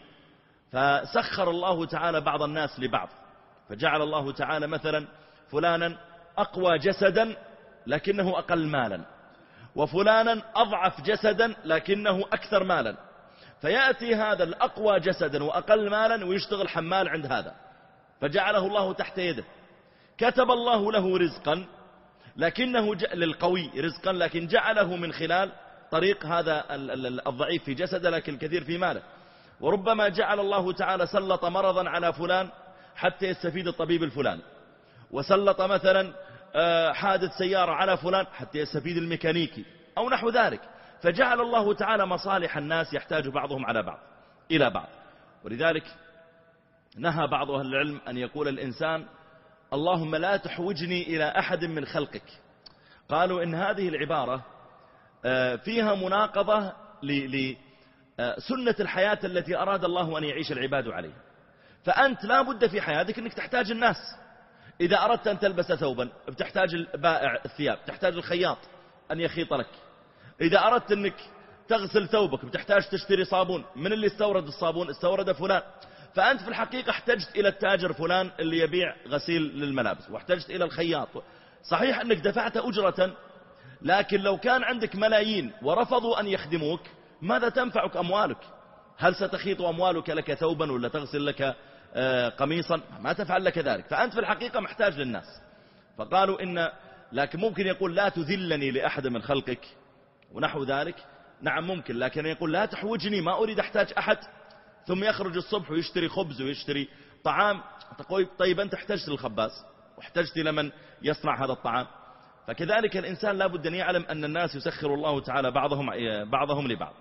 [SPEAKER 1] فسخر الله تعالى بعض الناس لبعض، فجعل الله تعالى مثلا فلانا أقوى جسدا لكنه أقل مالا، وفلانا أضعف جسدا لكنه أكثر مالا، فيأتي هذا الأقوى جسدا وأقل مالا ويشتغل حمال عند هذا، فجعله الله تحت يده. كتب الله له رزقا لكنه للقوي رزقا، لكن جعله من خلال طريق هذا الضعيف في جسده لكن الكثير في ماله. وربما جعل الله تعالى سلط مرضا على فلان حتى يستفيد الطبيب الفلاني، وسلط مثلا حادث سيارة على فلان حتى يستفيد الميكانيكي أو نحو ذلك. فجعل الله تعالى مصالح الناس يحتاج بعضهم على بعض إلى بعض. ولذلك نهى بعض أهل العلم أن يقول الإنسان اللهم لا تحوجني إلى أحد من خلقك. قالوا إن هذه العبارة فيها مناقضة لسنة الحياة التي أراد الله أن يعيش العباد عليها. فأنت لا بد في حياتك أنك تحتاج الناس. إذا أردت أن تلبس ثوبا بتحتاج البائع الثياب، تحتاج الخياط أن يخيط لك. إذا أردت أنك تغسل ثوبك بتحتاج تشتري صابون، من اللي استورد الصابون؟ استورد فلان. فأنت في الحقيقة احتجت إلى التاجر فلان اللي يبيع غسيل للملابس، واحتجت إلى الخياط. صحيح أنك دفعت أجرة، لكن لو كان عندك ملايين ورفضوا أن يخدموك ماذا تنفعك أموالك؟ هل ستخيط أموالك لك ثوبا ولا تغسل لك قميصا؟ ما تفعل لك ذلك. فأنت في الحقيقة محتاج للناس. فقالوا لكن ممكن يقول لا تذلني لأحد من خلقك ونحو ذلك. نعم ممكن، لكن يقول لا تحوجني، ما أريد أحتاج أحد. ثم يخرج الصبح ويشتري خبز ويشتري طعام. طيب أنت احتجت للخباز واحتجت لمن يصنع هذا الطعام. فكذلك الإنسان لا بد أن يعلم أن الناس يسخر الله تعالى بعضهم لبعض.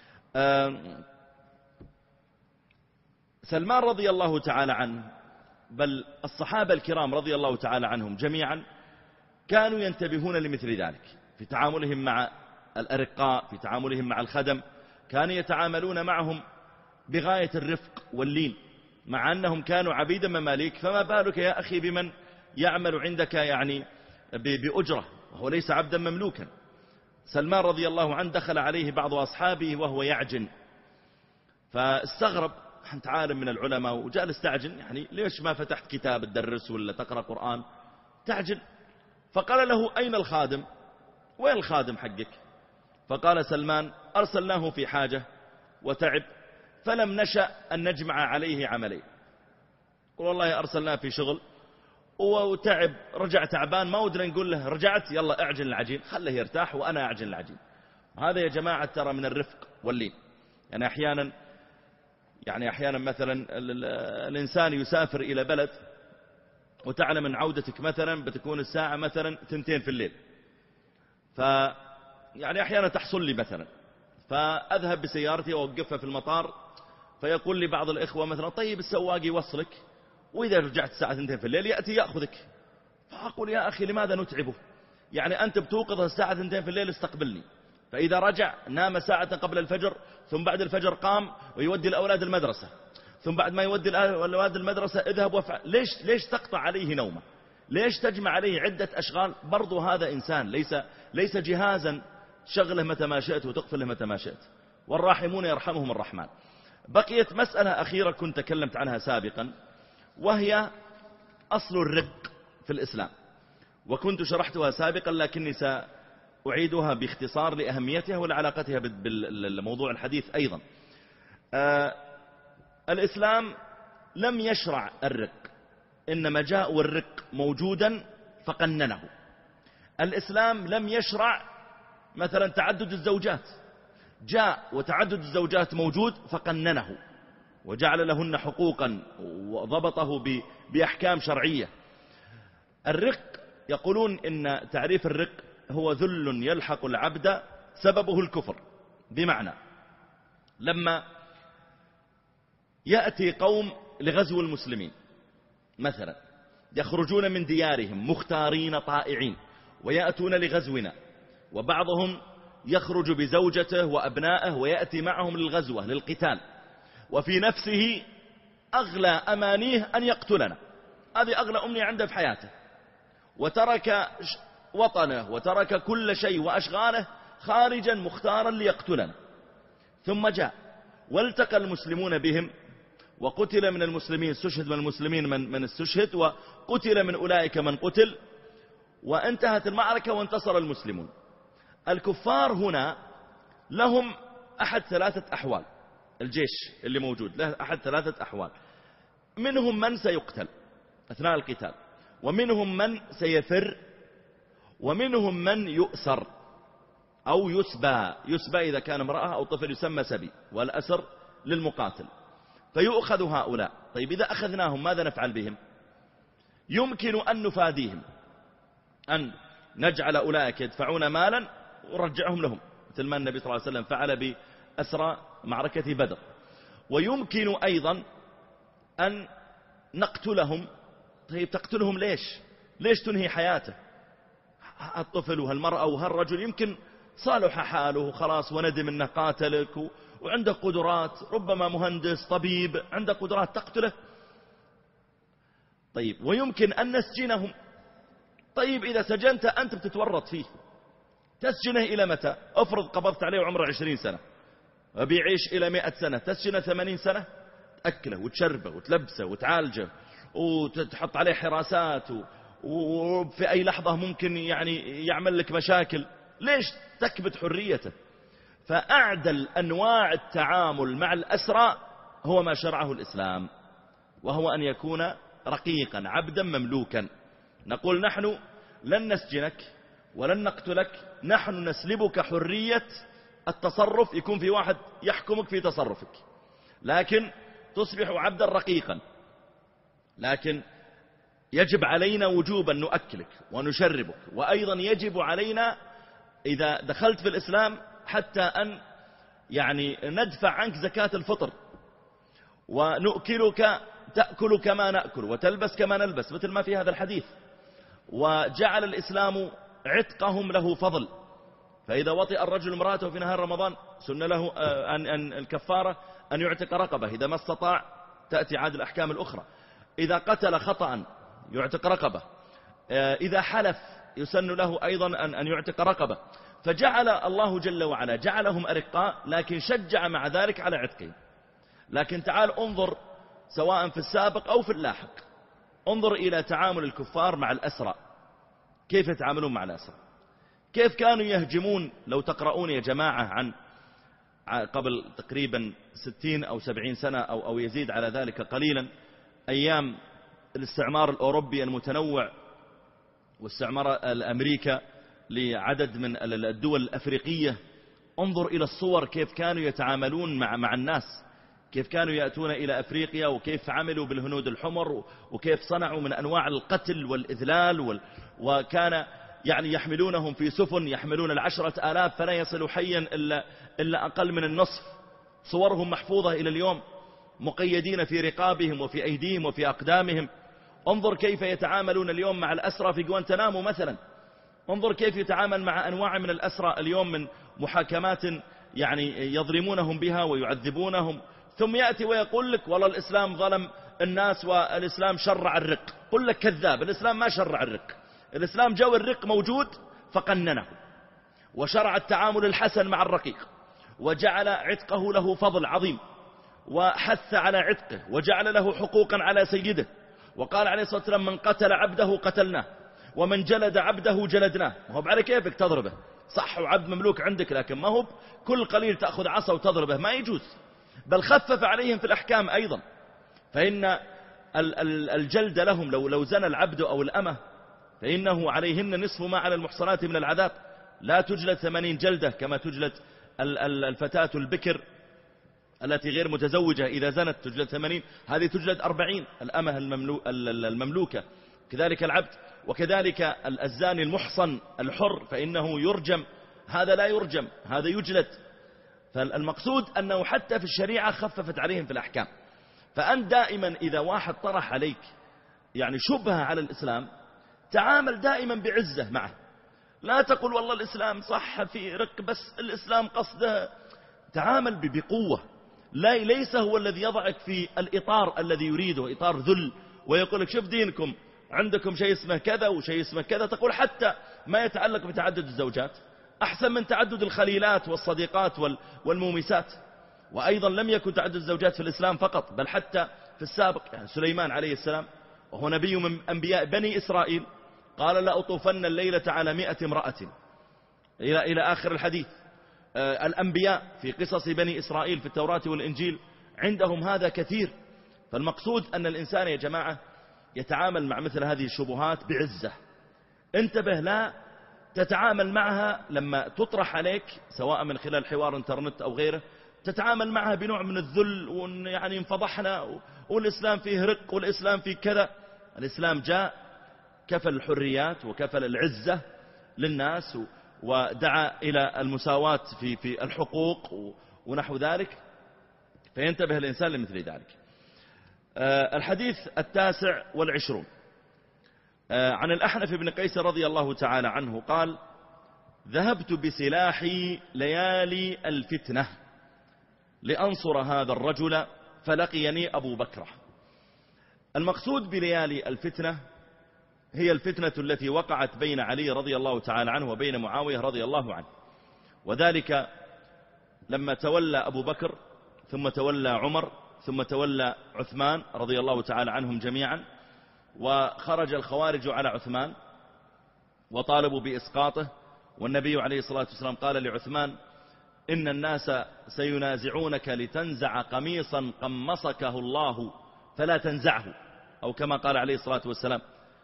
[SPEAKER 1] سلمان رضي الله تعالى عنه، بل الصحابة الكرام رضي الله تعالى عنهم جميعا، كانوا ينتبهون لمثل ذلك في تعاملهم مع الأرقاء، في تعاملهم مع الخدم، كانوا يتعاملون معهم بغاية الرفق واللين، مع أنهم كانوا عبيدا مماليك، فما بالك يا أخي بمن يعمل عندك يعني بأجرة وهو ليس عبدا مملوكا. سلمان رضي الله عنه دخل عليه بعض أصحابه وهو يعجن، فاستغرب، أنت عالم من العلماء وجالس تعجن، يعني ليش ما فتحت كتاب تدرس ولا تقرأ قرآن تعجن؟ فقال له: أين الخادم؟ وين الخادم حقك؟ فقال سلمان: أرسلناه في حاجة وتعب، فلم نشأ أن نجمع عليه عملين. قل والله أرسلناه في شغل وتعب، رجع تعبان، ما ودنا نقول له رجعت يلا اعجن العجين، خله يرتاح وأنا أعجن العجين. هذا يا جماعة ترى من الرفق واللين. يعني أحيانا مثلا الإنسان يسافر إلى بلد وتعلم أن عودتك مثلا بتكون الساعة مثلا 2 في الليل، يعني أحيانا تحصل لي مثلا، فأذهب بسيارتي وأوقفها في المطار، فيقول لي بعض الإخوة مثلا: طيب السواق يوصلك، وإذا رجعت الساعة 2 في الليل يأتي يأخذك. فأقول: يا أخي لماذا نتعبه؟ يعني أنت بتوقظه الساعة 2 في الليل استقبلني، فإذا رجع نام ساعة قبل الفجر، ثم بعد الفجر قام ويودي الأولاد المدرسة، ثم بعد ما يودي الأولاد المدرسة اذهب وافعل. ليش تقطع عليه نومه؟ ليش تجمع عليه عدة أشغال؟ برضو هذا إنسان ليس جهازا شغله متى ما شئت وتقفله متى ما شئت. والراحمون يرحمهم الرحمن. بقيت مسألة أخيرة كنت تكلمت عنها سابقا، وهي أصل الرق في الإسلام، وكنت شرحتها سابقا لكني سأعيدها باختصار لأهميتها ولعلاقتها بالموضوع الحديث أيضا. الإسلام لم يشرع الرق، إنما جاء والرق موجودا فقننه. الإسلام لم يشرع مثلا تعدد الزوجات، جاء وتعدد الزوجات موجود فقننه وجعل لهن حقوقا وضبطه بأحكام شرعية. الرق يقولون إن تعريف الرق هو ذل يلحق العبد سببه الكفر، بمعنى لما يأتي قوم لغزو المسلمين مثلا، يخرجون من ديارهم مختارين طائعين ويأتون لغزونا، وبعضهم يخرج بزوجته وأبنائه ويأتي معهم للغزوة للقتال، وفي نفسه أغلى أمانيه أن يقتلنا، هذه أغلى أمنية عنده في حياته، وترك وطنه وترك كل شيء وأشغاله خارجا مختارا ليقتلنا. ثم جاء والتقى المسلمون بهم، وقتل من المسلمين، استشهد من المسلمين من استشهد، وقتل من أولئك من قتل، وانتهت المعركة وانتصر المسلمون. الكفار هنا لهم أحد 3 أحوال، الجيش اللي موجود له أحد 3 أحوال، منهم من سيقتل أثناء القتال، ومنهم من سيفر، ومنهم من يؤسر أو يسبى إذا كان امرأة أو طفل يسمى سبي، والأسر للمقاتل، فيؤخذ هؤلاء. طيب إذا أخذناهم ماذا نفعل بهم؟ يمكن أن نفاديهم، أن نجعل أولئك يدفعون مالا ورجعهم لهم، مثل ما النبي صلى الله عليه وسلم فعل بأسرى معركة بدر. ويمكن أيضا أن نقتلهم. طيب تقتلهم ليش تنهي حياته؟ الطفل وهالمرأة وهالرجل يمكن صالح حاله خلاص وندم أنه قاتلك وعنده قدرات، ربما مهندس طبيب عنده قدرات، تقتله. طيب ويمكن أن نسجنهم. طيب إذا سجنت أنت بتتورط فيه، تسجنه إلى متى؟ أفرض قبضت عليه وعمره 20 سنة وبيعيش إلى 100 سنة، تسجنه 80 سنة، تأكله وتشربه وتلبسه وتعالجه وتحط عليه حراسات، وفي أي لحظة ممكن يعني يعمل لك مشاكل. ليش تكبت حريته؟ فأعدل أنواع التعامل مع الأسرى هو ما شرعه الإسلام، وهو أن يكون رقيقا عبدا مملوكا. نقول نحن لن نسجنك ولن نقتلك، نحن نسلبك حرية التصرف، يكون في واحد يحكمك في تصرفك، لكن تصبح عبدا رقيقا. لكن يجب علينا وجوبا نؤكلك ونشربك، وأيضا يجب علينا إذا دخلت في الإسلام حتى أن يعني ندفع عنك زكاة الفطر، ونؤكلك تأكل كما نأكل وتلبس كما نلبس، مثل ما في هذا الحديث. وجعل الإسلام عتقهم له فضل، فإذا وطئ الرجل امرأته في نهار رمضان سن له أن الكفارة أن يعتق رقبة، إذا ما استطاع تأتي عاد الأحكام الأخرى. إذا قتل خطأ يعتق رقبة، إذا حلف يسن له أيضا أن يعتق رقبة. فجعل الله جل وعلا جعلهم أرقاء، لكن شجع مع ذلك على عتقهم. لكن تعال انظر سواء في السابق أو في اللاحق، انظر إلى تعامل الكفار مع الأسرى، كيف يتعاملون مع الأسرى، كيف كانوا يهجمون. لو تقرؤون يا جماعة عن قبل تقريبا 60 أو 70 سنة أو يزيد على ذلك قليلا، أيام الاستعمار الأوروبي المتنوع واستعمار الأمريكا لعدد من الدول الأفريقية، انظر إلى الصور كيف كانوا يتعاملون مع الناس، كيف كانوا يأتون إلى أفريقيا، وكيف عملوا بالهنود الحمر، وكيف صنعوا من أنواع القتل والإذلال وكان يعني يحملونهم في سفن يحملون 10,000 فلا يصلوا حيا إلا أقل من النصف. صورهم محفوظة إلى اليوم، مقيدين في رقابهم وفي أيديهم وفي أقدامهم. انظر كيف يتعاملون اليوم مع الأسرى في غوانتنامو مثلا، انظر كيف يتعامل مع أنواع من الأسرى اليوم من محاكمات يعني يظلمونهم بها ويعذبونهم، ثم يأتي ويقول لك والله الإسلام ظلم الناس والإسلام شرع الرق. قل لك كذاب، الإسلام ما شرع الرق، الإسلام جو الرق موجود فقننه، وشرع التعامل الحسن مع الرقيق، وجعل عتقه له فضل عظيم، وحث على عتقه، وجعل له حقوقا على سيده. وقال عليه الصلاة والسلام من قتل عبده قتلناه، ومن جلد عبده جلدناه. ما هو على كيفك تضربه، صح وعبد مملوك عندك، لكن ما هو كل قليل تأخذ عصا وتضربه، ما يجوز. بل خفف عليهم في الأحكام أيضا، فإن الجلد لهم لو زنى العبد أو الأمة فإنه عليهن نصف ما على المحصنات من العذاب، لا تجلد 80 جلدة كما تجلد الفتاة البكر التي غير متزوجة، إذا زنت تجلد 80، هذه تجلد 40 الأمة المملوكة، كذلك العبد. وكذلك الزاني المحصن الحر فإنه يرجم، هذا لا يرجم، هذا يجلد. فالمقصود أنه حتى في الشريعة خففت عليهم في الأحكام. فأنت دائما إذا واحد طرح عليك يعني شبهة على الإسلام، تعامل دائما بعزة معه، لا تقل والله الإسلام صح في رق، بس الإسلام قصده. تعامل بقوة، ليس هو الذي يضعك في الإطار الذي يريده، إطار ذل، ويقول لك شوف دينكم عندكم شيء اسمه كذا وشيء اسمه كذا. تقول حتى ما يتعلق بتعدد الزوجات أحسن من تعدد الخليلات والصديقات والمومسات. وأيضا لم يكن تعدد الزوجات في الإسلام فقط، بل حتى في السابق. يعني سليمان عليه السلام وهو نبي من أنبياء بني إسرائيل قال لأطوفن الليلة على 100 امرأة إلى آخر الحديث. الأنبياء في قصص بني إسرائيل في التوراة والإنجيل عندهم هذا كثير. فالمقصود أن الإنسان يا جماعة يتعامل مع مثل هذه الشبهات بعزة. انتبه، لا تتعامل معها لما تطرح عليك سواء من خلال حوار انترنت أو غيره، تتعامل معها بنوع من الذل، ويعني انفضحنا والإسلام فيه رق والإسلام فيه كذا. الإسلام جاء كفل الحريات وكفل العزة للناس، ودعا إلى المساواة في الحقوق ونحو ذلك، فينتبه الإنسان لمثل ذلك. الحديث 29 عن الأحنف بن قيس رضي الله تعالى عنه قال: ذهبت بسلاحي ليالي الفتنة لأنصر هذا الرجل فلقيني أبو بكر. المقصود بليالي الفتنة هي الفتنة التي وقعت بين علي رضي الله تعالى عنه وبين معاوية رضي الله عنه، وذلك لما تولى أبو بكر ثم تولى عمر ثم تولى عثمان رضي الله تعالى عنهم جميعا، وخرج الخوارج على عثمان وطالبوا بإسقاطه، والنبي عليه الصلاة والسلام قال لعثمان: إن الناس سينازعونك لتنزع قميصا قمصكه الله فلا تنزعه، أو كما قال عليه الصلاة والسلام.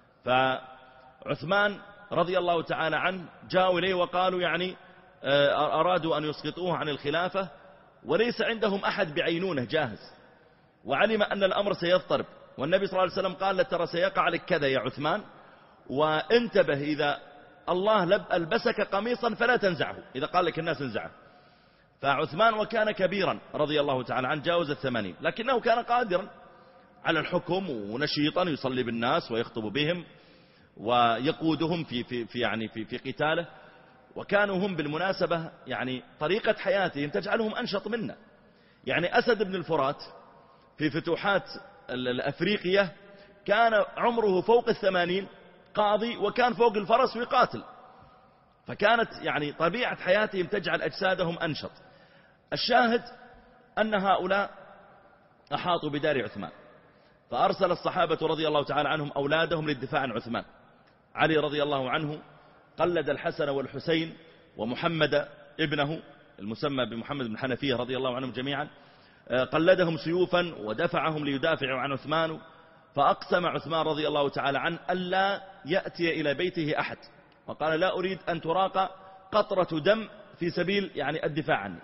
[SPEAKER 1] فعثمان رضي الله تعالى عنه جاءوا إليه وقالوا يعني أرادوا أن يسقطوه عن الخلافة، وليس عندهم أحد بعينونه جاهز، وعلم أن الأمر سيضطرب، والنبي صلى الله عليه وسلم قال له ترى سيقع لك كذا يا عثمان، وانتبه إذا الله ألبسك قميصا فلا تنزعه، إذا قال لك الناس انزعه. فعثمان وكان كبيرا رضي الله تعالى عنه، جاوز 80، لكنه كان قادرا على الحكم ونشيطا يصلي بالناس ويخطب بهم ويقودهم في قتاله. وكانوا هم بالمناسبة يعني طريقة حياتهم تجعلهم أنشط منا. يعني أسد بن الفرات في فتوحات الأفريقية كان عمره فوق 80 قاضي، وكان فوق الفرس ويقاتل. فكانت يعني طبيعة حياتهم تجعل أجسادهم أنشط. الشاهد أن هؤلاء أحاطوا بدار عثمان، فأرسل الصحابة رضي الله تعالى عنهم أولادهم للدفاع عن عثمان. علي رضي الله عنه قلد الحسن والحسين ومحمد ابنه المسمى بمحمد بن حنفية رضي الله عنهم جميعا، قلدهم سيوفا ودفعهم ليدافعوا عن عثمان. فأقسم عثمان رضي الله تعالى عنه ألا يأتي إلى بيته أحد، وقال لا أريد أن تراق قطرة دم في سبيل يعني الدفاع عني.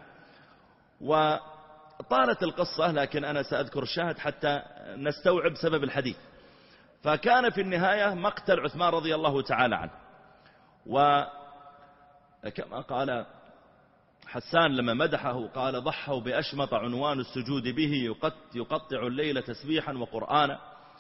[SPEAKER 1] وطالت القصة، لكن أنا سأذكر الشاهد حتى نستوعب سبب الحديث. فكان في النهاية مقتل عثمان رضي الله تعالى عنه. وكما قال حسان لما مدحه قال ضحوا بأشمط عنوان السجود به يقطع الليل تسبيحا وقرآنا.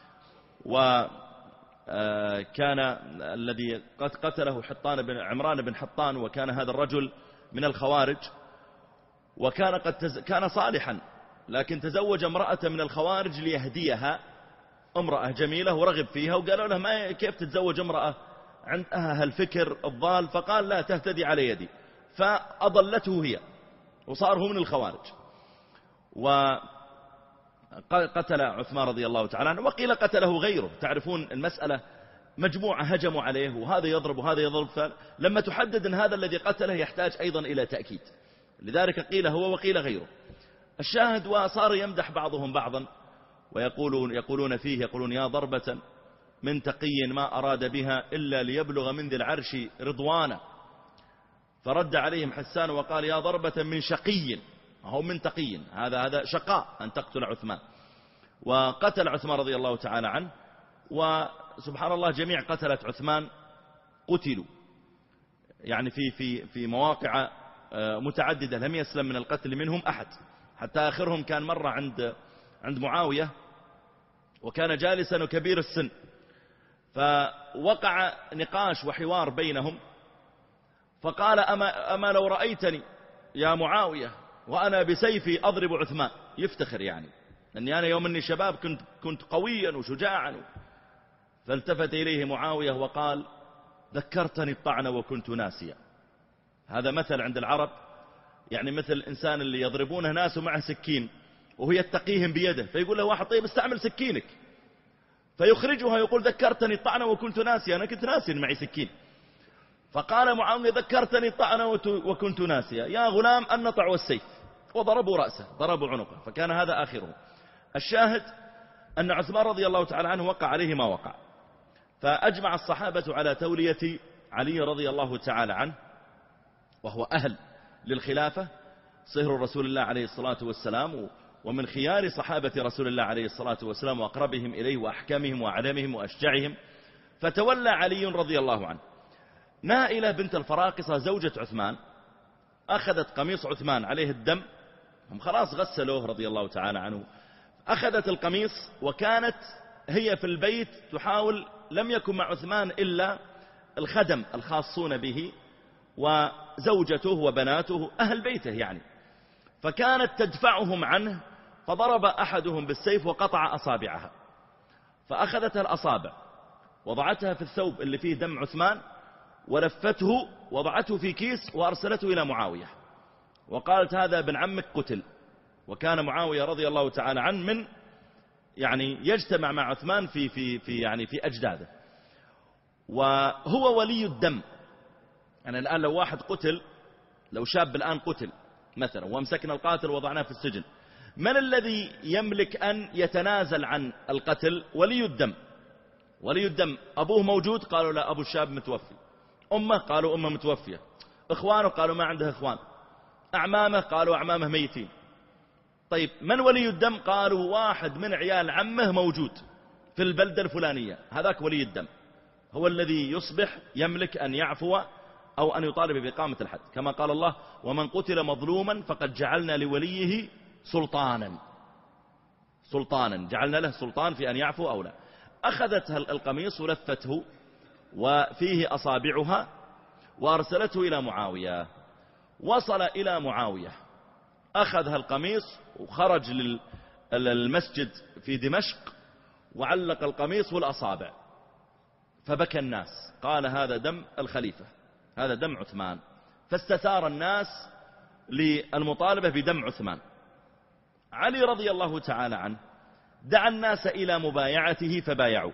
[SPEAKER 1] وكان الذي قد قتله عمران بن حطان، وكان هذا الرجل من الخوارج، وكان كان صالحا، لكن تزوج امرأة من الخوارج ليهديها، امرأة جميلة ورغب فيها، وقالوا له ما كيف تتزوج امرأة عندها هالفكر الضال؟ فقال لا تهتدي على يدي، فأضلته هي وصار هو من الخوارج. وقتل عثمان رضي الله تعالى عنه، وقيل قتله غيره. تعرفون المسألة مجموعة هجموا عليه، وهذا يضرب وهذا يضرب، لما تحدد أن هذا الذي قتله يحتاج أيضا إلى تأكيد، لذلك قيل هو وقيل غيره. الشاهد وصار يمدح بعضهم بعضا ويقولون فيه يا ضربة من تقي ما أراد بها إلا ليبلغ من ذي العرش رضوانا. فرد عليهم حسان وقال يا ضربة من شقي، هو من تقي، هذا شقاء أن تقتل عثمان. وقتل عثمان رضي الله تعالى عنه. وسبحان الله جميع قتلة عثمان قتلوا يعني في مواقع متعددة، لم يسلم من القتل منهم أحد، حتى آخرهم كان مرة عند معاوية، وكان جالسا وكبير السن، فوقع نقاش وحوار بينهم، فقال أما لو رأيتني يا معاوية وأنا بسيفي أضرب عثمان، يفتخر يعني أني أنا يوم أني شباب كنت قويا وشجاعا. فالتفت إليه معاوية وقال ذكرتني الطعن وكنت ناسيا. هذا مثل عند العرب، يعني مثل الإنسان اللي يضربونه ناس ومعه سكين وهو يتقيهم بيده، فيقول له واحد طيب استعمل سكينك، فيخرجها يقول ذكرتني الطعن وكنت ناسيا، أنا كنت ناسي معي سكين. فقال معاوية ذكرتني الطعن وكنت ناسيا يا غلام النطع والسيف، وضربوا رأسه ضربوا عنقه، فكان هذا آخره. الشاهد أن عثمان رضي الله تعالى عنه وقع عليه ما وقع. فأجمع الصحابة على تولية علي رضي الله تعالى عنه، وهو أهل للخلافة، صهر رسول الله عليه الصلاة والسلام، ومن خيار صحابة رسول الله عليه الصلاة والسلام، وأقربهم إليه وأحكمهم وأعلمهم وأشجعهم. فتولى علي رضي الله عنه. نائلة بنت الفراقصة زوجة عثمان أخذت قميص عثمان عليه الدم، هم خلاص غسلوه رضي الله تعالى عنه، أخذت القميص، وكانت هي في البيت تحاول، لم يكن مع عثمان إلا الخدم الخاصون به وزوجته وبناته أهل بيته يعني، فكانت تدفعهم عنه، فضرب أحدهم بالسيف وقطع أصابعها، فأخذتها الأصابع وضعتها في الثوب اللي فيه دم عثمان، ولفته وضعته في كيس وأرسلته إلى معاوية، وقالت هذا ابن عمك قتل. وكان معاوية رضي الله تعالى عنه من يعني يجتمع مع عثمان في أجداده، وهو ولي الدم. يعني الآن لو واحد قتل، لو شاب الآن قتل مثلا وامسكنا القاتل ووضعناه في السجن، من الذي يملك أن يتنازل عن القتل؟ ولي الدم. ولي الدم أبوه موجود؟ قالوا لا، أبو الشاب متوفي. أمه؟ قالوا أمه متوفية. إخوانه؟ قالوا ما عنده إخوان. أعمامه؟ قالوا أعمامه ميتين. طيب من ولي الدم؟ قالوا واحد من عيال عمه موجود، في البلدة الفلانية، هذاك ولي الدم، هو الذي يصبح يملك أن يعفو أو أن يطالب بإقامة الحد، كما قال الله: ومن قتل مظلوما فقد جعلنا لوليه سلطانا جعلنا له سلطان في أن يعفو أو لا. أخذت القميص ولفته وفيه أصابعها وأرسلته إلى معاوية. وصل إلى معاوية، أخذها القميص وخرج للمسجد في دمشق وعلق القميص والأصابع، فبكى الناس، قال: هذا دم الخليفة، هذا دم عثمان. فاستثار الناس للمطالبة بدم عثمان. علي رضي الله تعالى عنه دعا الناس إلى مبايعته فبايعوه،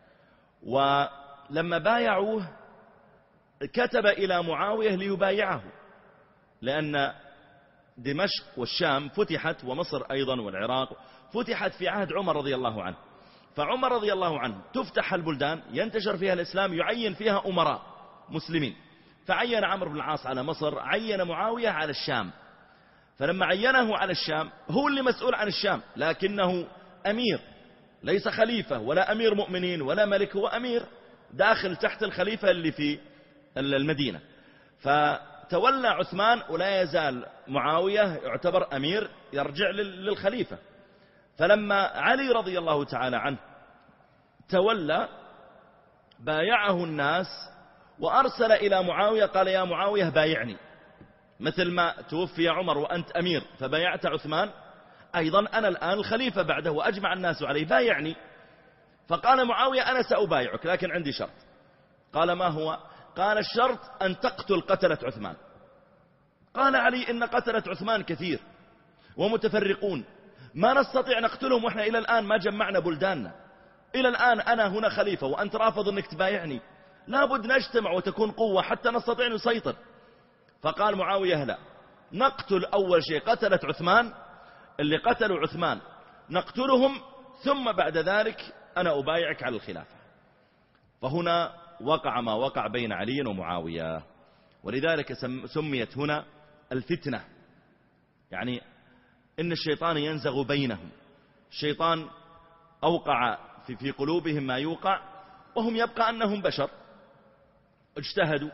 [SPEAKER 1] ولما بايعوه كتب إلى معاوية ليبايعه، لأن دمشق والشام فتحت، ومصر أيضا والعراق فتحت في عهد عمر رضي الله عنه. فعمر رضي الله عنه تفتح البلدان ينتشر فيها الإسلام، يعين فيها أمراء مسلمين، فعين عمرو بن العاص على مصر، عين معاوية على الشام. فلما عينه على الشام هو اللي مسؤول عن الشام، لكنه أمير ليس خليفة ولا أمير مؤمنين ولا ملك، هو أمير داخل تحت الخليفة اللي في المدينة. فتولى عثمان ولا يزال معاوية يعتبر أمير يرجع للخليفة. فلما علي رضي الله تعالى عنه تولى بايعه الناس وأرسل إلى معاوية، قال: يا معاوية بايعني، مثل ما توفي عمر وأنت أمير فبايعت عثمان، أيضا أنا الآن الخليفة بعده وأجمع الناس عليه، بايعني. فقال معاوية: أنا سأبايعك لكن عندي شرط. قال: ما هو؟ قال: الشرط أن تقتل قتلة عثمان. قال علي: إن قتلة عثمان كثير ومتفرقون، ما نستطيع نقتلهم وإحنا إلى الآن ما جمعنا بلداننا، إلى الآن أنا هنا خليفة وأنت رافض أنك تبايعني، لابد نجتمع وتكون قوة حتى نستطيع أن نسيطر. فقال معاوية: لا، نقتل أول شيء قتلة عثمان، اللي قتلوا عثمان نقتلهم، ثم بعد ذلك أنا أبايعك على الخلافة. فهنا وقع ما وقع بين علي ومعاوية، ولذلك سميت هنا الفتنة، يعني إن الشيطان ينزغ بينهم، الشيطان أوقع في قلوبهم ما يوقع، وهم يبقى أنهم بشر اجتهدوا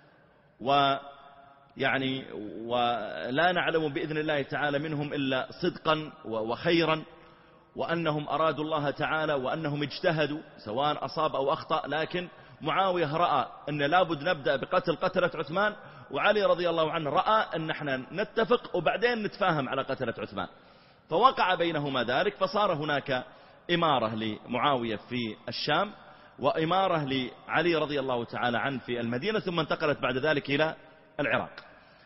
[SPEAKER 1] ويعني ولا نعلم بإذن الله تعالى منهم إلا صدقا وخيرا، وأنهم أرادوا الله تعالى وأنهم اجتهدوا سواء أصاب أو أخطأ. لكن معاوية رأى أن لابد نبدأ بقتل قتلة عثمان، وعلي رضي الله عنه رأى أن احنا نتفق وبعدين نتفاهم على قتلة عثمان، فوقع بينهما ذلك. فصار هناك إمارة لمعاوية في الشام وإمارة لعلي رضي الله تعالى عنه في المدينة، ثم انتقلت بعد ذلك إلى العراق.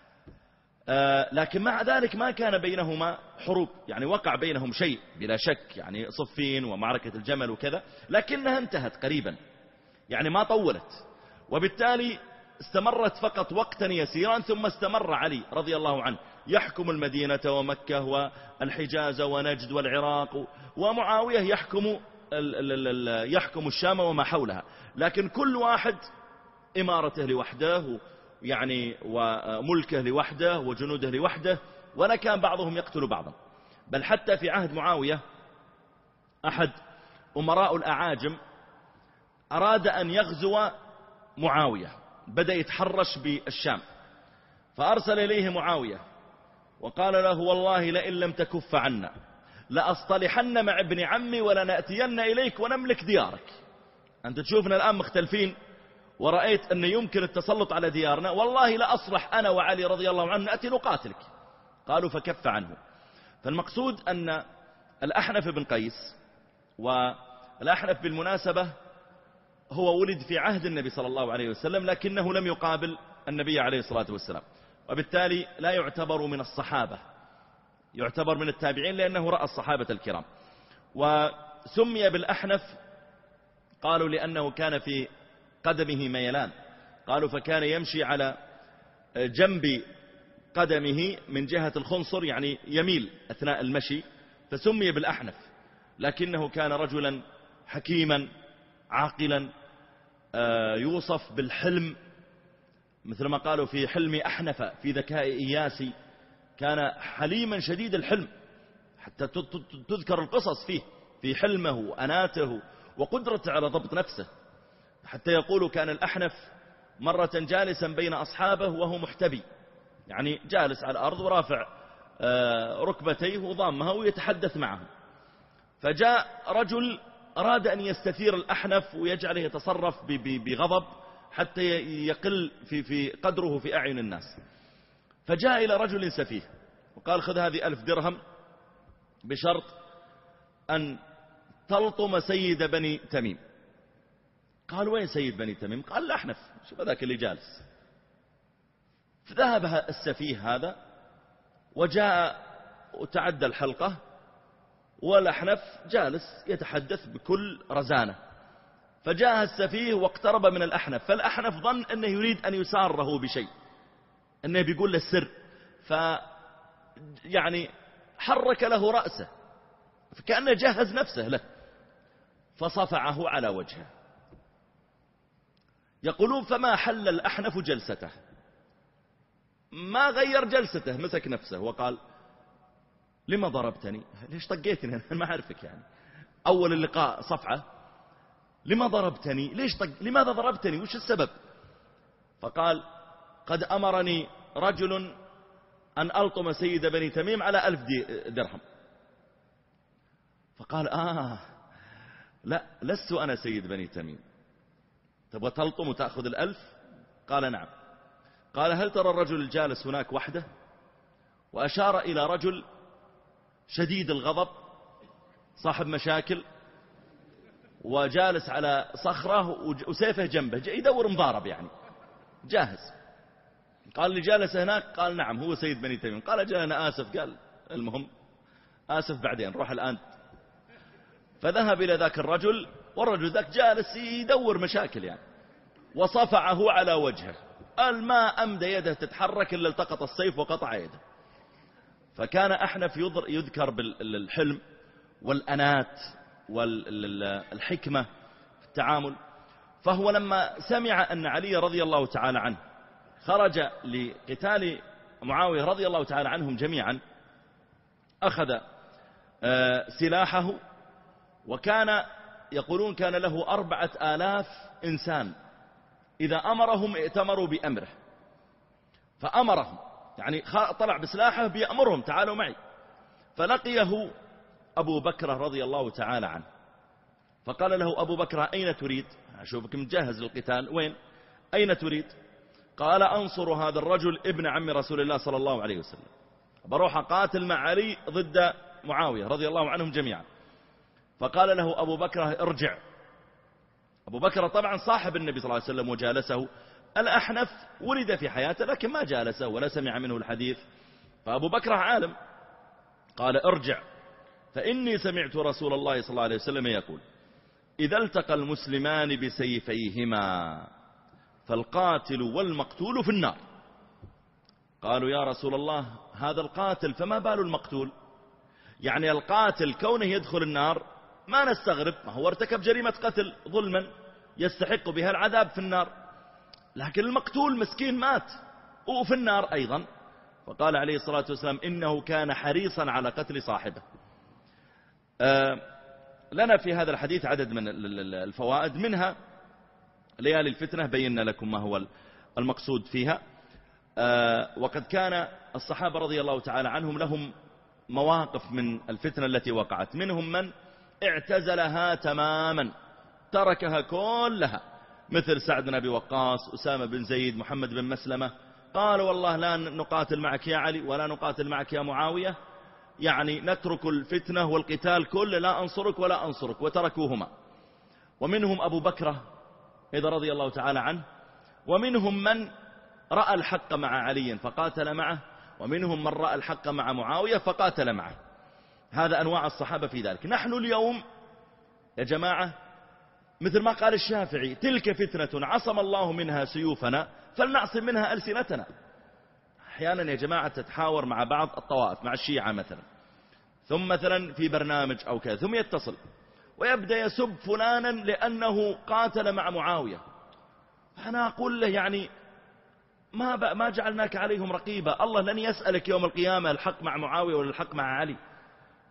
[SPEAKER 1] لكن مع ذلك ما كان بينهما حروب، يعني وقع بينهم شيء بلا شك، يعني صفين ومعركة الجمل وكذا، لكنها انتهت قريبا، يعني ما طولت، وبالتالي استمرت فقط وقتا يسيرا، ثم استمر علي رضي الله عنه يحكم المدينة ومكة والحجاز ونجد والعراق، ومعاوية يحكم الشام وما حولها، لكن كل واحد إمارته لوحده، يعني وملكه لوحده وجنوده لوحده، ولا كان بعضهم يقتل بعضا. بل حتى في عهد معاوية أحد أمراء الأعاجم أراد أن يغزو معاوية، بدأ يتحرش بالشام، فأرسل إليه معاوية وقال له: والله لئن لم تكف عنا لأصطلحن مع ابن عمي ولنأتين إليك ونملك ديارك. أنت تشوفنا الآن مختلفين ورأيت أن يمكن التسلط على ديارنا، والله لأصلح أنا وعلي رضي الله عنه نأتي نقاتلك. قالوا فكف عنه. فالمقصود أن الأحنف بن قيس، والأحنف بالمناسبة هو ولد في عهد النبي صلى الله عليه وسلم، لكنه لم يقابل النبي عليه الصلاة والسلام، وبالتالي لا يعتبر من الصحابة، يعتبر من التابعين، لأنه رأى الصحابة الكرام. وسمي بالأحنف قالوا لأنه كان في قدمه ميلان، قالوا فكان يمشي على جنب قدمه من جهة الخنصر، يعني يميل أثناء المشي، فسمي بالأحنف. لكنه كان رجلا حكيما عاقلا، يوصف بالحلم، مثل ما قالوا في حلم أحنف في ذكاء إياسي، كان حليما شديد الحلم، حتى تذكر القصص فيه في حلمه وأناته وقدرته على ضبط نفسه، حتى يقول كان الأحنف مرة جالسا بين أصحابه وهو محتبي، يعني جالس على الأرض ورافع ركبتيه وضامها ويتحدث معهم، فجاء رجل أراد أن يستثير الأحنف ويجعله يتصرف بغضب حتى يقل في قدره في أعين الناس، فجاء إلى رجل سفيه وقال خذ هذه 1000 درهم بشرط أن تلطم سيد بني تميم. قال وين سيد بني تميم؟ قال الأحنف، شوف ذاك اللي جالس. فذهب السفيه هذا وجاء وتعدى الحلقة، والأحنف جالس يتحدث بكل رزانة، فجاء السفيه واقترب من الأحنف، فالأحنف ظن أنه يريد أن يساره بشيء، أنه بيقول له السر، يعني حرك له رأسه فكأنه جهز نفسه له، فصفعه على وجهه. يقولون فما حل الأحنف جلسته، ما غير جلسته، مسك نفسه وقال لما ضربتني؟ ليش طقيتني؟ أنا ما أعرفك يعني. أول اللقاء صفعة، لما ضربتني؟ لماذا ضربتني؟ وش السبب؟ فقال قد أمرني رجل أن ألطم سيد بني تميم على 1000 درهم. فقال لا، لست أنا سيد بني تميم، تبغى تلطم وتأخذ 1000؟ قال نعم. قال هل ترى الرجل الجالس هناك وحده؟ وأشار إلى رجل شديد الغضب صاحب مشاكل وجالس على صخرة وسيفه جنبه، يدور مضارب يعني جاهز. قال اللي جالس هناك؟ قال نعم هو سيد بني تميم. قال أجل أنا آسف. قال المهم آسف بعدين، روح الآن. فذهب إلى ذاك الرجل، والرجل ذاك جالس يدور مشاكل يعني، وصفعه على وجهه. قال ما أمد يده تتحرك إلا التقط السيف وقطع يده. فكان أحنف يذكر بالحلم والأنات والحكمة في التعامل. فهو لما سمع أن علي رضي الله تعالى عنه خرج لقتال معاوية رضي الله تعالى عنهم جميعا، أخذ سلاحه، وكان يقولون كان له 4000 إنسان، إذا أمرهم ائتمروا بأمره، فأمرهم يعني طلع بسلاحه بيأمرهم تعالوا معي. فلقيه أبو بكر رضي الله تعالى عنه، فقال له أبو بكر أين تريد؟ أشوفك مجهز للقتال، وين؟ أين تريد؟ قال أنصر هذا الرجل ابن عم رسول الله صلى الله عليه وسلم، بروح أقاتل مع علي ضد معاوية رضي الله عنهم جميعا. فقال له أبو بكر ارجع. أبو بكر طبعا صاحب النبي صلى الله عليه وسلم وجالسه، الأحنف ولد في حياته لكن ما جالسه ولا سمع منه الحديث، فأبو بكر عالم. قال ارجع فإني سمعت رسول الله صلى الله عليه وسلم يقول إذا التقى المسلمان بسيفيهما فالقاتل والمقتول في النار. قالوا يا رسول الله هذا القاتل فما بال المقتول؟ يعني القاتل كونه يدخل النار ما نستغرب، ما هو ارتكب جريمة قتل ظلما يستحق بها العذاب في النار، لكن المقتول مسكين مات وفي النار أيضا. فقال عليه الصلاة والسلام إنه كان حريصا على قتل صاحبه. لنا في هذا الحديث عدد من الفوائد، منها ليالي الفتنة بينا لكم ما هو المقصود فيها، وقد كان الصحابة رضي الله تعالى عنهم لهم مواقف من الفتنة التي وقعت، منهم من اعتزلها تماما تركها كلها، مثل سعد بن أبي وقاص، أسامة بن زيد، محمد بن مسلمة، قالوا والله لا نقاتل معك يا علي ولا نقاتل معك يا معاوية، يعني نترك الفتنة والقتال كله، لا أنصرك ولا أنصرك، وتركوهما. ومنهم أبو بكر إذا رضي الله تعالى عنه، ومنهم من رأى الحق مع علي فقاتل معه، ومنهم من رأى الحق مع معاوية فقاتل معه. هذا أنواع الصحابة في ذلك. نحن اليوم يا جماعة مثل ما قال الشافعي تلك فتنة عصم الله منها سيوفنا فلنعصم منها ألسنتنا. أحيانا يا جماعة تتحاور مع بعض الطوائف، مع الشيعة مثلا، ثم مثلا في برنامج أو كذا، ثم يتصل ويبدأ يسب فلانا لأنه قاتل مع معاوية. أنا أقول له يعني ما جعلناك عليهم رقيبا، الله لن يسألك يوم القيامة الحق مع معاوية ولا الحق مع علي.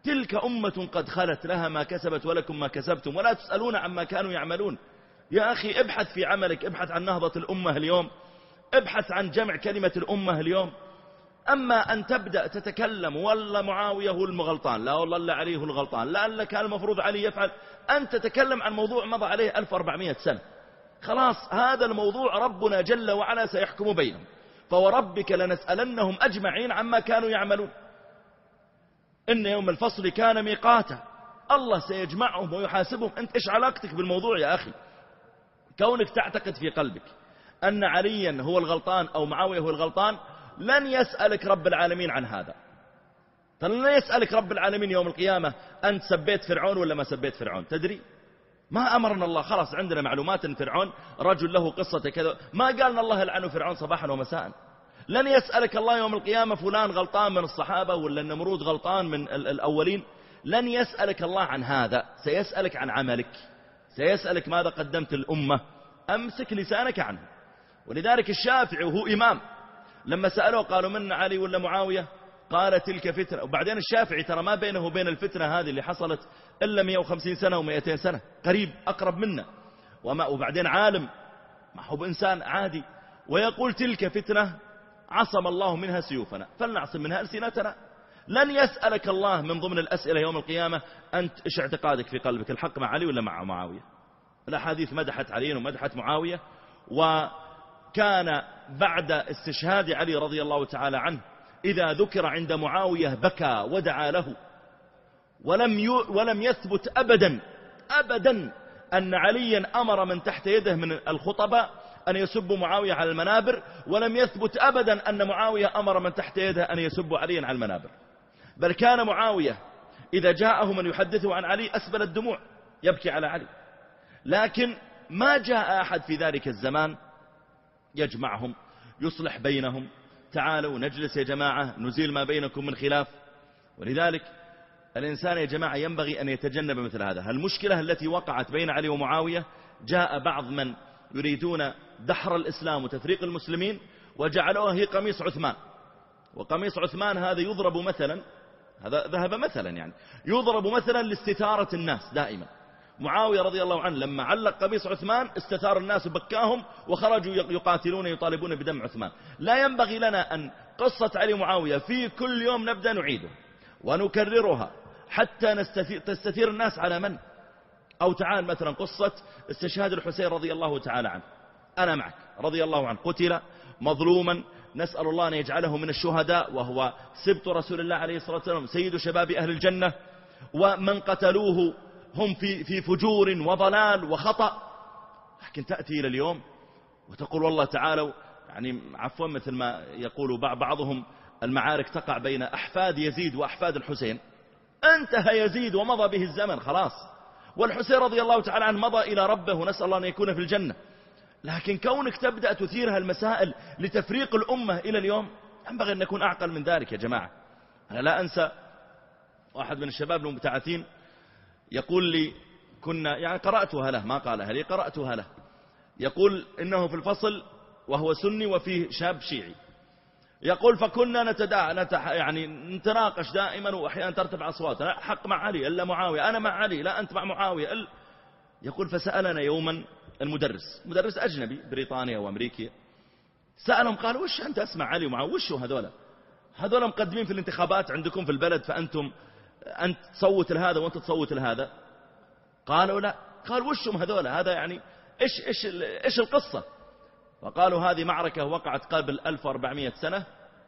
[SPEAKER 1] تلك أمة قد خلت لها ما كسبت ولكم ما كسبتم ولا تسألون عما كانوا يعملون. يا أخي ابحث في عملك، ابحث عن نهضة الأمة اليوم، ابحث عن جمع كلمة الأمة اليوم. أما أن تبدأ تتكلم والله معاوية هو المغلطان، لا والله لا علي هو الغلطان، لا كان المفروض علي يفعل، أن تتكلم عن موضوع مضى عليه 1400 سنة. خلاص هذا الموضوع ربنا جل وعلا سيحكم بينهم، فوربك لنسألنهم أجمعين عما كانوا يعملون. إن يوم الفصل كان ميقاتا، الله سيجمعهم ويحاسبهم. أنت إيش علاقتك بالموضوع يا أخي؟ كونك تعتقد في قلبك أن عليا هو الغلطان أو معاوية هو الغلطان، لن يسألك رب العالمين عن هذا. فلن يسألك رب العالمين يوم القيامة أنت سبيت فرعون ولا ما سبيت فرعون. تدري ما أمرنا الله، خلاص عندنا معلومات أن فرعون رجل له قصة كذا، ما قالنا الله يلعنه فرعون صباحا ومساء. لن يسألك الله يوم القيامة فلان غلطان من الصحابة ولا النمرود غلطان من الأولين، لن يسألك الله عن هذا، سيسألك عن عملك، سيسألك ماذا قدمت الأمة، أمسك لسانك عنه. ولذلك الشافعي وهو إمام لما سألوه قالوا من علي ولا معاوية، قال تلك فتنة. وبعدين الشافعي ترى ما بينه وبين الفتنة هذه اللي حصلت إلا 150 سنة و200 سنة، قريب أقرب منا، وبعدين عالم ما هو بإنسان عادي، ويقول تلك فتنة عصم الله منها سيوفنا فلنعصم منها ألسنتنا. لن يسألك الله من ضمن الأسئلة يوم القيامة أنت إيش اعتقادك في قلبك، الحق مع علي ولا مع معاوية. الأحاديث مدحت علي ومدحت معاوية، وكان بعد استشهاد علي رضي الله تعالى عنه إذا ذكر عند معاوية بكى ودعا له، ولم يثبت أبدا أن عليا أمر من تحت يده من الخطباء أن يسبوا معاوية على المنابر، ولم يثبت أبدا أن معاوية أمر من تحت يده أن يسبوا عليا على المنابر. بل كان معاوية إذا جاءه من يحدثه عن علي أسبل الدموع يبكي على علي، لكن ما جاء أحد في ذلك الزمان يجمعهم يصلح بينهم، تعالوا نجلس يا جماعة نزيل ما بينكم من خلاف. ولذلك الإنسان يا جماعة ينبغي أن يتجنب مثل هذا. المشكلة التي وقعت بين علي ومعاوية، جاء بعض من يريدون دحر الإسلام وتفريق المسلمين وجعلوه هي قميص عثمان. وقميص عثمان هذا يضرب مثلا، هذا ذهب مثلا يعني يضرب مثلا لاستثارة الناس دائما. معاوية رضي الله عنه لما علق قميص عثمان استثار الناس وبكاهم وخرجوا يقاتلون يطالبون بدم عثمان. لا ينبغي لنا أن قصة علي ومعاوية في كل يوم نبدأ نعيده ونكررها حتى تستثير الناس على من. أو تعال مثلا قصة استشهاد الحسين رضي الله تعالى عنه، أنا معك رضي الله عنه، قتل مظلوما، نسأل الله أن يجعله من الشهداء، وهو سبط رسول الله عليه الصلاة والسلام سيد شباب أهل الجنة، ومن قتلوه هم في فجور وضلال وخطأ. لكن تأتي إلى اليوم وتقول والله تعالوا يعني عفوا مثل ما يقول بعضهم المعارك تقع بين أحفاد يزيد وأحفاد الحسين. انتهى يزيد ومضى به الزمن خلاص، والحسين رضي الله تعالى عنه مضى إلى ربه ونسأل الله أن يكون في الجنة. لكن كونك تبدأ تثير هالمسائل لتفريق الأمة إلى اليوم، ينبغي أن نكون أعقل من ذلك يا جماعة. أنا لا أنسى واحد من الشباب المبتعثين يقول لي، كنا يعني قرأتها له ما قالها لي، قرأتها له، يقول إنه في الفصل وهو سني وفيه شاب شيعي، يقول فكنا يعني نتناقش دائما وأحيانا ترتفع أصواتنا، حق مع علي إلا معاوية، أنا مع علي لا أنت مع معاوية يقول فسألنا يوما المدرس، مدرس أجنبي بريطانيا وأمريكا، سألهم قالوا وش أنت أسمع علي ومعاوية، وشو هذولا مقدمين في الانتخابات عندكم في البلد، فأنتم أنت تصوت لهذا وأنت تصوت لهذا. قالوا لا. قال وشهم هذولا، هذا يعني إيش القصة؟ وقالوا هذه معركة وقعت قبل 1400 سنة،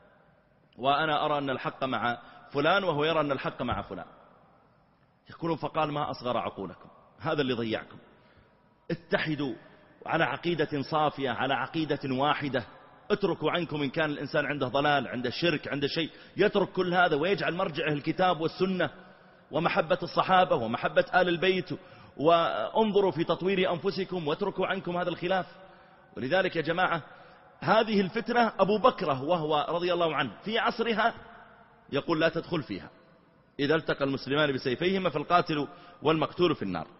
[SPEAKER 1] وأنا أرى أن الحق مع فلان وهو يرى أن الحق مع فلان. يقولون فقال ما أصغر عقولكم، هذا اللي ضيعكم. اتحدوا على عقيدة صافية، على عقيدة واحدة، اتركوا عنكم إن كان الإنسان عنده ضلال، عنده شرك، عنده شيء، يترك كل هذا ويجعل مرجعه الكتاب والسنة ومحبة الصحابة ومحبة آل البيت، وانظروا في تطوير أنفسكم واتركوا عنكم هذا الخلاف. ولذلك يا جماعة هذه الفتنة أبو بكر وهو رضي الله عنه في عصرها يقول لا تدخل فيها، إذا التقى المسلمان بسيفيهما فالقاتل والمقتول في النار.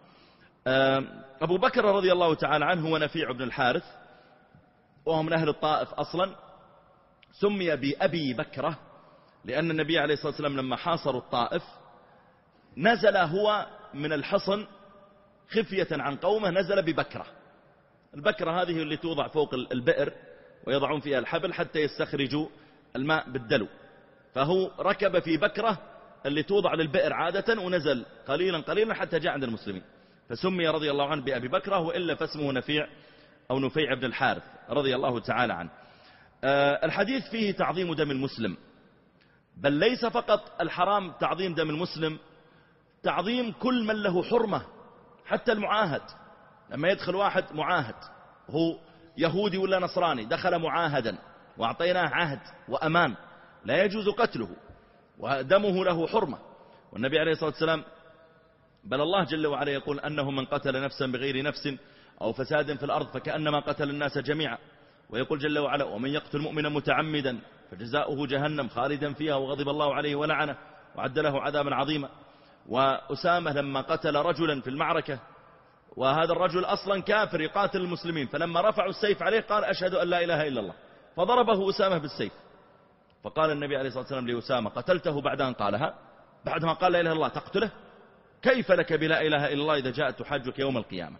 [SPEAKER 1] أبو بكر رضي الله تعالى عنه هو نفيع بن الحارث، وهو من أهل الطائف أصلا، سمي بأبي بكرة لأن النبي عليه الصلاة والسلام لما حاصروا الطائف نزل هو من الحصن خفية عن قومه، نزل ببكرة. البكرة هذه اللي توضع فوق البئر ويضعون فيها الحبل حتى يستخرجوا الماء بالدلو، فهو ركب في بكرة اللي توضع للبئر عادة، ونزل قليلا قليلا حتى جاء عند المسلمين، فسمي رضي الله عنه بأبي بكرة، وإلا فاسمه نفيع أو نفيع بن الحارث رضي الله تعالى عنه. الحديث فيه تعظيم دم المسلم، بل ليس فقط الحرام تعظيم دم المسلم، تعظيم كل من له حرمة، حتى المعاهد. لما يدخل واحد معاهد هو يهودي ولا نصراني، دخل معاهدا وأعطيناه عهد وأمان، لا يجوز قتله ودمه له حرمة. والنبي عليه الصلاة والسلام بل الله جل وعلا يقول أنه من قتل نفسا بغير نفس أو فساد في الأرض فكأنما قتل الناس جميعا. ويقول جل وعلا ومن يقتل مؤمنا متعمدا فجزاؤه جهنم خالدا فيها وغضب الله عليه ولعنه وعد له عذابا عظيما. وأسامة لما قتل رجلا في المعركة، وهذا الرجل أصلا كافر يقاتل المسلمين، فلما رفعوا السيف عليه قال أشهد أن لا إله إلا الله، فضربه أسامة بالسيف. فقال النبي عليه الصلاة والسلام لأسامة قتلته بعد أن قالها؟ بعد ما قال لا إله إلا الله تقتله؟ كيف لك بلا إله إلا الله إذا جاءت تحاجك يوم القيامة؟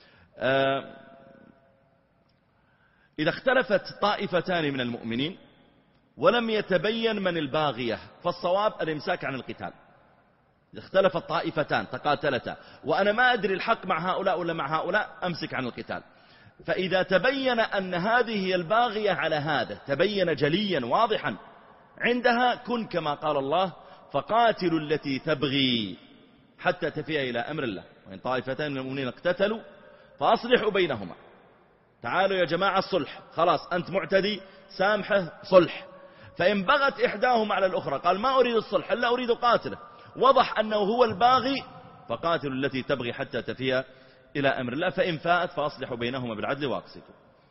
[SPEAKER 1] إذا اختلفت طائفتان من المؤمنين ولم يتبين من الباغية فالصواب الإمساك عن القتال. إذا اختلفت طائفتان تقاتلتا وأنا ما أدري الحق مع هؤلاء ولا مع هؤلاء، أمسك عن القتال. فإذا تبين أن هذه هي الباغية على هذا، تبين جليا واضحا، عندها كن كما قال الله فقاتلوا التي تبغي حتى تفيء إلى أمر الله، وإن طائفتان من المؤمنين اقتتلوا فأصلحوا بينهما. تعالوا يا جماعة الصلح، خلاص أنت معتدي سامحه صلح. فإن بغت إحداهما على الأخرى قال ما أريد الصلح إلا أريد قاتله، وضح أنه هو الباغي، فقاتلوا التي تبغي حتى تفيء إلى أمر الله، فإن فاءت فأصلحوا بينهما بالعدل وأقسطوا.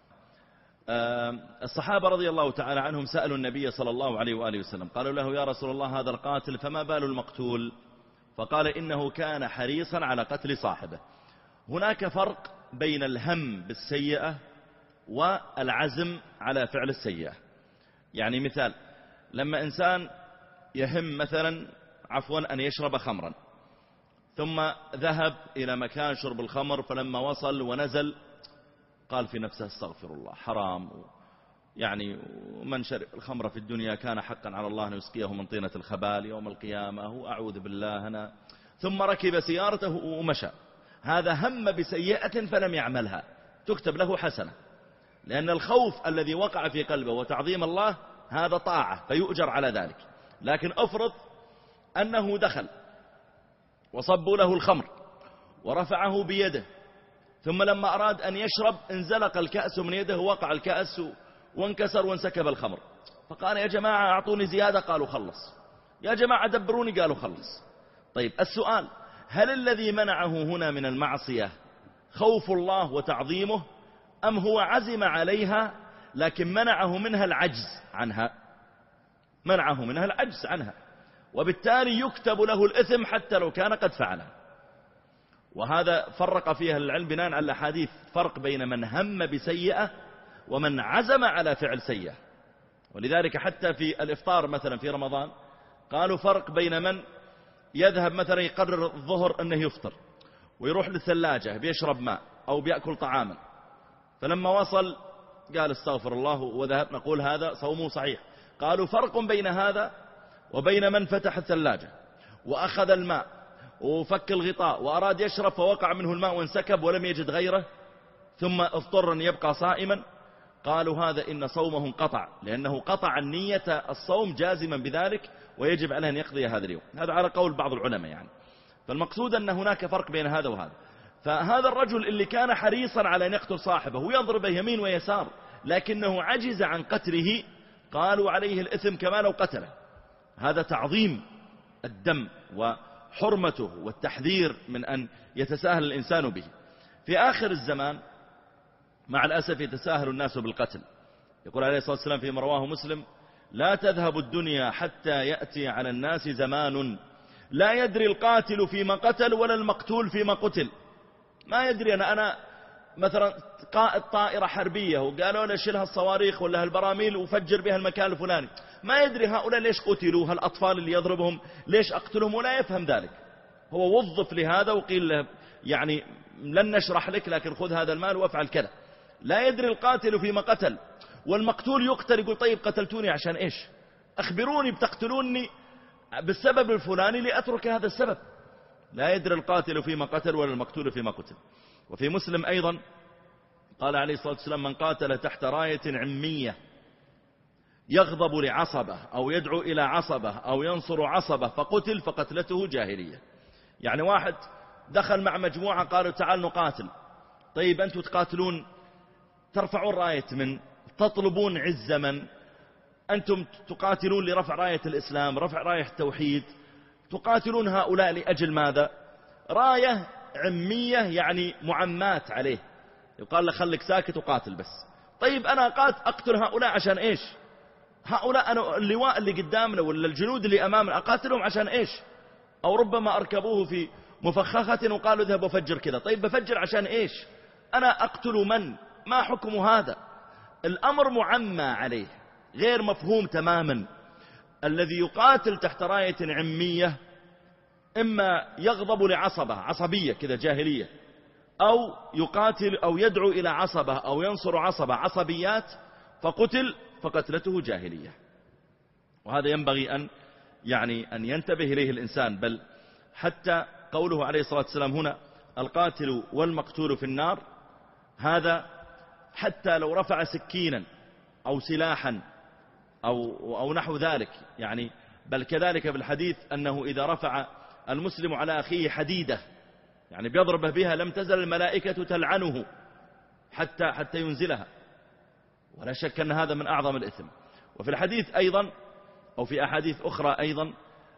[SPEAKER 1] الصحابة رضي الله تعالى عنهم سألوا النبي صلى الله عليه وآله وسلم، قالوا له يا رسول الله هذا القاتل فما بال المقتول؟ فقال إنه كان حريصا على قتل صاحبه. هناك فرق بين الهم بالسيئة والعزم على فعل السيئة. يعني مثال، لما إنسان يهم مثلا أن يشرب خمرا، ثم ذهب إلى مكان شرب الخمر، فلما وصل ونزل قال في نفسه استغفر الله حرام، يعني من شرب الخمر في الدنيا كان حقا على الله أن يسقيه من طينة الخبال يوم القيامة، وأعوذ بالله أنا، ثم ركب سيارته ومشى. هذا هم بسيئة فلم يعملها، تكتب له حسنة، لأن الخوف الذي وقع في قلبه وتعظيم الله هذا طاعة فيؤجر على ذلك. لكن أفرض أنه دخل وصبوا له الخمر ورفعه بيده، ثم لما أراد أن يشرب انزلق الكأس من يده ووقع الكأس وانكسر وانسكب الخمر، فقال يا جماعة أعطوني زيادة، قالوا خلص، يا جماعة دبروني، قالوا خلص. طيب السؤال، هل الذي منعه هنا من المعصية خوف الله وتعظيمه، أم هو عزم عليها لكن منعه منها العجز عنها؟ منعه منها العجز عنها، وبالتالي يكتب له الإثم حتى لو كان قد فعلها. وهذا فرق فيها العلم بناء على الحديث، فرق بين من هم بسيئة ومن عزم على فعل سيئة. ولذلك حتى في الإفطار مثلا في رمضان قالوا فرق بين من يذهب مثلا يقرر الظهر أنه يفطر ويروح للثلاجة بيشرب ماء أو بيأكل طعاما، فلما وصل قال استغفر الله وذهب، نقول هذا صومه صحيح. قالوا فرق بين هذا وبين من فتح الثلاجة وأخذ الماء وفك الغطاء وأراد يشرب فوقع منه الماء وانسكب ولم يجد غيره ثم اضطر أن يبقى صائما. قالوا هذا إن صومه انقطع، لأنه قطع النية الصوم جازما بذلك ويجب عليه أن يقضي هذا اليوم. هذا على قول بعض العلماء يعني. فالمقصود أن هناك فرق بين هذا وهذا. فهذا الرجل اللي كان حريصا على أن يقتل صاحبه ويضربه يمين ويسار لكنه عجز عن قتله، قالوا عليه الإثم كما لو قتله. هذا تعظيم الدم وحرمته والتحذير من أن يتساهل الإنسان به. في آخر الزمان مع الأسف يتساهل الناس بالقتل. يقول عليه الصلاة والسلام فيما رواه مسلم: لا تذهب الدنيا حتى يأتي على الناس زمان لا يدري القاتل فيما قتل ولا المقتول فيما قتل. ما يدري أنا مثلا قائد طائرة حربية وقالوا له شيلها الصواريخ ولا البراميل وفجر بها المكان الفلاني، ما يدري هؤلاء ليش قتلوا، هالأطفال اللي يضربهم ليش أقتلهم، ولا يفهم ذلك. هو وظف لهذا وقيل له يعني لن نشرح لك لكن خذ هذا المال وافعل كذا. لا يدري القاتل فيما قتل، والمقتول يقتل يقول طيب قتلتوني عشان إيش؟ أخبروني بتقتلوني بالسبب الفلاني لأترك هذا السبب. لا يدري القاتل فيما قتل ولا المقتول فيما قتل. وفي مسلم أيضا قال عليه الصلاة والسلام: من قاتل تحت راية عمية يغضب لعصبة أو يدعو إلى عصبة أو ينصر عصبة فقتل فقتلته جاهلية. يعني واحد دخل مع مجموعة قالوا تعال نقاتل. طيب أنتم تقاتلون ترفعون راية من؟ تطلبون عز من؟ أنتم تقاتلون لرفع راية الإسلام، رفع راية التوحيد، تقاتلون هؤلاء لأجل ماذا؟ راية عمية يعني معمات عليه، يقال له خليك ساكت وقاتل بس. طيب أنا أقتل هؤلاء عشان إيش؟ هؤلاء أنا اللواء اللي قدامنا ولا الجنود اللي أمامنا أقاتلهم عشان إيش؟ أو ربما أركبوه في مفخخة وقالوا اذهب وفجر كذا. طيب بفجر عشان إيش؟ أنا أقتل من؟ ما حكم هذا؟ الأمر معمى عليه غير مفهوم تماما. الذي يقاتل تحت راية عمية إما يغضب لعصبة، عصبية كذا جاهلية، أو يقاتل أو يدعو إلى عصبة أو ينصر عصبة، عصبيات، فقتل فقتلته جاهلية. وهذا ينبغي أن ينتبه إليه الإنسان. بل حتى قوله عليه الصلاة والسلام هنا القاتل والمقتول في النار، هذا حتى لو رفع سكينا أو سلاحا أو نحو ذلك يعني. بل كذلك في الحديث أنه إذا رفع المسلم على أخيه حديدة يعني بيضربه بها لم تزل الملائكة تلعنه حتى ينزلها. ولا شك أن هذا من أعظم الإثم. وفي الحديث أيضا أو في أحاديث أخرى أيضا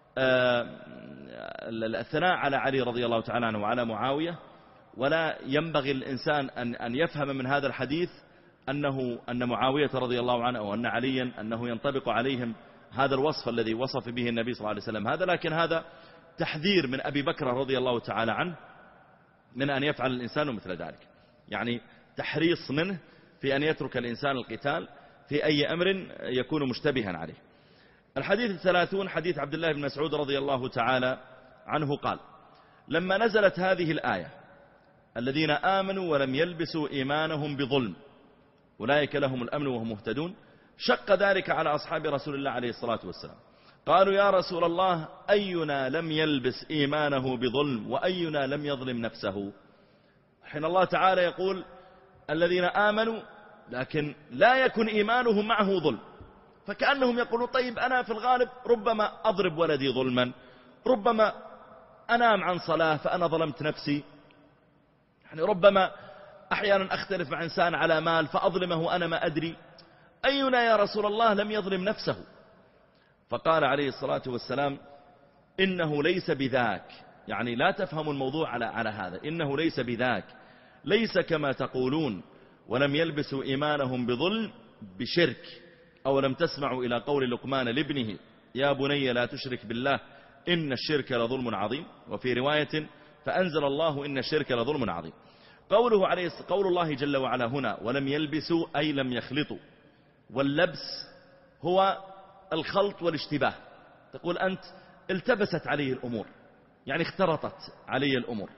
[SPEAKER 1] الثناء على علي رضي الله تعالى عنه وعلى معاوية. ولا ينبغي الإنسان أن يفهم من هذا الحديث أن معاوية رضي الله عنه أو أن عليا أنه ينطبق عليهم هذا الوصف الذي وصف به النبي صلى الله عليه وسلم هذا. لكن هذا تحذير من أبي بكر رضي الله تعالى عنه من أن يفعل الإنسان مثل ذلك. يعني تحريص منه في أن يترك الإنسان القتال في أي أمر يكون مشتبها عليه. الحديث 30 حديث عبد الله بن مسعود رضي الله تعالى عنه قال: لما نزلت هذه الآية الذين آمنوا ولم يلبسوا إيمانهم بظلم أولئك لهم الأمن وهم مهتدون، شق ذلك على أصحاب رسول الله عليه الصلاة والسلام. قالوا: يا رسول الله أينا لم يلبس إيمانه بظلم وأينا لم يظلم نفسه؟ حين الله تعالى يقول الذين آمنوا لكن لا يكن إيمانهم معه ظلم، فكأنهم يقولون طيب أنا في الغالب ربما أضرب ولدي ظلما، ربما أنام عن صلاة فأنا ظلمت نفسي، يعني ربما أحيانا أختلف مع إنسان على مال فأظلمه أنا ما أدري، أينا يا رسول الله لم يظلم نفسه؟ فقال عليه الصلاة والسلام: إنه ليس بذاك، يعني لا تفهم الموضوع على هذا، إنه ليس بذاك، ليس كما تقولون ولم يلبسوا إيمانهم بظلم بشرك. أولم تسمعوا إلى قول لقمان لابنه يا بني لا تشرك بالله إن الشرك لظلم عظيم. وفي رواية فأنزل الله إن الشرك لظلم عظيم. قول الله جل وعلا هنا ولم يلبسوا أي لم يخلطوا، واللبس هو الخلط والاشتباه. تقول أنت التبست عليه الأمور، يعني اختلطت عليه الأمور.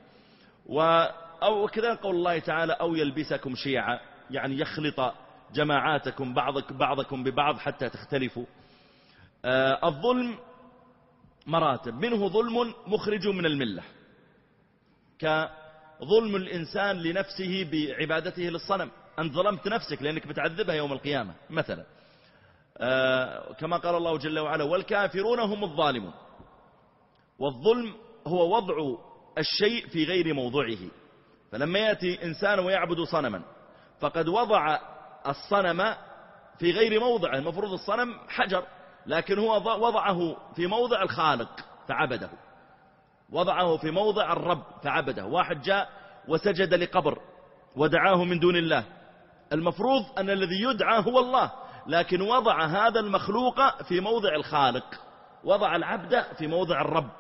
[SPEAKER 1] أو كذا قول الله تعالى أو يلبسكم شيعا، يعني يخلط جماعاتكم بعضكم ببعض حتى تختلفوا. الظلم مراتب، منه ظلم مخرج من الملة كظلم الإنسان لنفسه بعبادته للصنم، أنت ظلمت نفسك لأنك بتعذبها يوم القيامة مثلا، كما قال الله جل وعلا والكافرون هم الظالمون. والظلم هو وضع الشيء في غير موضعه، فلما يأتي إنسان ويعبد صنما فقد وضع الصنم في غير موضعه، المفروض الصنم حجر لكن هو وضعه في موضع الخالق فعبده، وضعه في موضع الرب فعبده. واحد جاء وسجد لقبر ودعاه من دون الله، المفروض أن الذي يدعى هو الله، لكن وضع هذا المخلوق في موضع الخالق، وضع العبد في موضع الرب،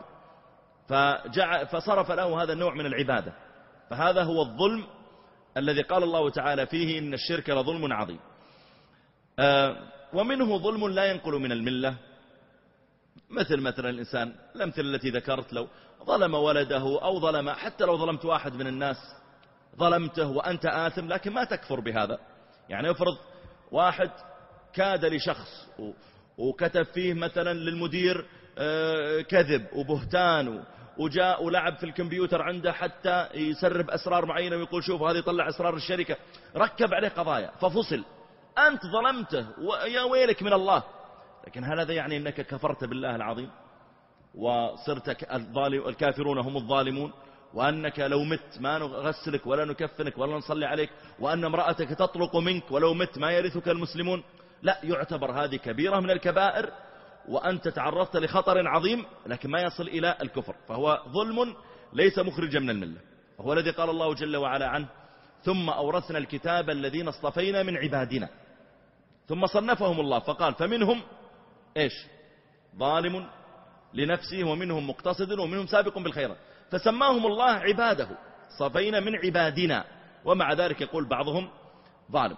[SPEAKER 1] فصرف له هذا النوع من العبادة. فهذا هو الظلم الذي قال الله تعالى فيه إن الشرك لظلم عظيم. ومنه ظلم لا ينقل من الملة مثلا الإنسان الأمثلة التي ذكرت، لو ظلم ولده أو ظلم، حتى لو ظلمت واحد من الناس ظلمته وأنت آثم، لكن ما تكفر بهذا. يعني افرض واحد كاد لشخص وكتب فيه مثلا للمدير كذب وبهتان، وجاء ولعب في الكمبيوتر عنده حتى يسرب أسرار معينة ويقول شوف هذه يطلع أسرار الشركة، ركب عليه قضايا ففصل، أنت ظلمته ويا ويلك من الله، لكن هل هذا يعني أنك كفرت بالله العظيم وصرت الكافرون هم الظالمون، وأنك لو مت ما نغسلك ولا نكفنك ولا نصلي عليك، وأن امرأتك تطلق منك ولو مت ما يرثك المسلمون؟ لا، يعتبر هذه كبيرة من الكبائر، وأنت تعرضت لخطر عظيم لكن ما يصل إلى الكفر، فهو ظلم ليس مخرجا من الملة. وهو الذي قال الله جل وعلا عنه: ثم أورثنا الكتاب الذين اصطفينا من عبادنا، ثم صنفهم الله فقال: فمنهم إيش؟ ظالم لنفسه ومنهم مقتصد ومنهم سابق بالخيرات، فسماهم الله عباده، صفينا من عبادنا، ومع ذلك يقول بعضهم ظالم.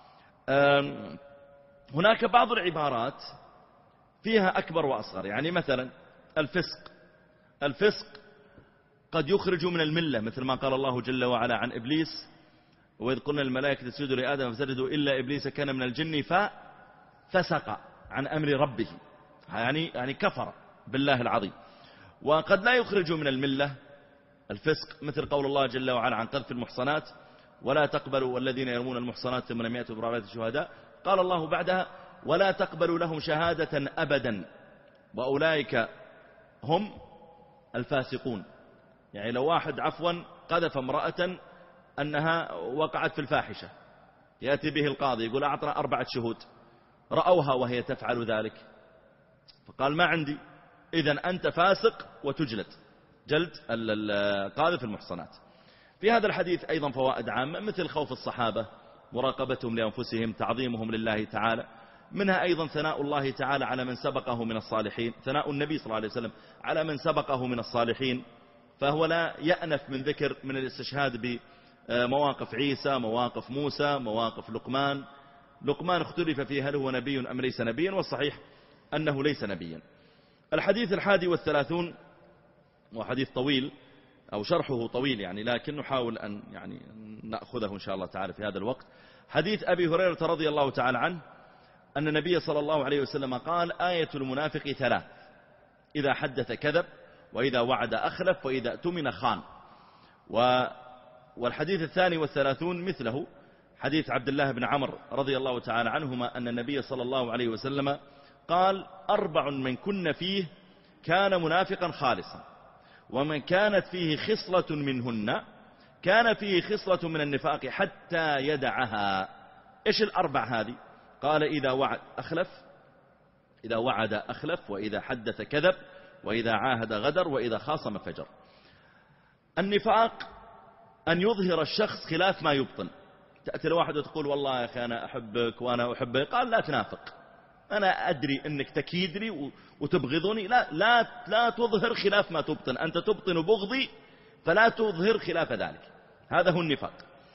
[SPEAKER 1] هناك بعض العبارات فيها أكبر وأصغر، يعني مثلا الفسق قد يخرج من الملة، مثل ما قال الله جل وعلا عن إبليس: وإذ قلنا الملائكة اسجدوا لآدم فسجدوا إلا إبليس كان من الجن ففسق عن أمر ربه، يعني كفر بالله العظيم. وقد لا يخرج من الملة الفسق، مثل قول الله جل وعلا عن قذف المحصنات: ولا تقبلوا والذين يرمون المحصنات ثم لم يأتوا بأربعة شهداء، قال الله بعدها: ولا تقبلوا لهم شهادة أبدا وأولئك هم الفاسقون. يعني لو واحد عفوا قذف امرأة أنها وقعت في الفاحشة، يأتي به القاضي يقول: أعطنا 4 شهود رأوها وهي تفعل ذلك، فقال: ما عندي، إذن أنت فاسق وتجلد جلد القاذف المحصنات. في هذا الحديث أيضا فوائد عامة، مثل خوف الصحابة، مراقبتهم لأنفسهم، تعظيمهم لله تعالى، منها أيضا ثناء الله تعالى على من سبقه من الصالحين، ثناء النبي صلى الله عليه وسلم على من سبقه من الصالحين، فهو لا يأنف من ذكر من الاستشهاد بمواقف عيسى، مواقف موسى، مواقف لقمان اختلف فيه هل هو نبي أم ليس نبيا، والصحيح أنه ليس نبيا. الحديث 31 وحديث طويل أو شرحه طويل يعني، لكن نحاول أن نأخذه إن شاء الله تعالى في هذا الوقت. حديث أبي هريرة رضي الله تعالى عنه أن النبي صلى الله عليه وسلم قال: آية المنافق 3: إذا حدث كذب، وإذا وعد أخلف، وإذا اؤتمن خان. والحديث 32 مثله، حديث عبد الله بن عمرو رضي الله تعالى عنهما أن النبي صلى الله عليه وسلم قال: 4 من كن فيه كان منافقا خالصا، ومن كانت فيه خصلة منهن كان فيه خصلة من النفاق حتى يدعها. إيش 4 هذه؟ قال: إذا وعد أخلف، وإذا حدث كذب، وإذا عاهد غدر، وإذا خاصم فجر. النفاق أن يظهر الشخص خلاف ما يبطن. تأتي لواحد وتقول: والله يا أخي أنا أحبك وأنا أحبك، قال: لا تنافق، أنا أدري أنك تكيد لي وتبغضني، لا تظهر خلاف ما تبطن، أنت تبطن بغضي فلا تظهر خلاف ذلك. هذا هو النفاق.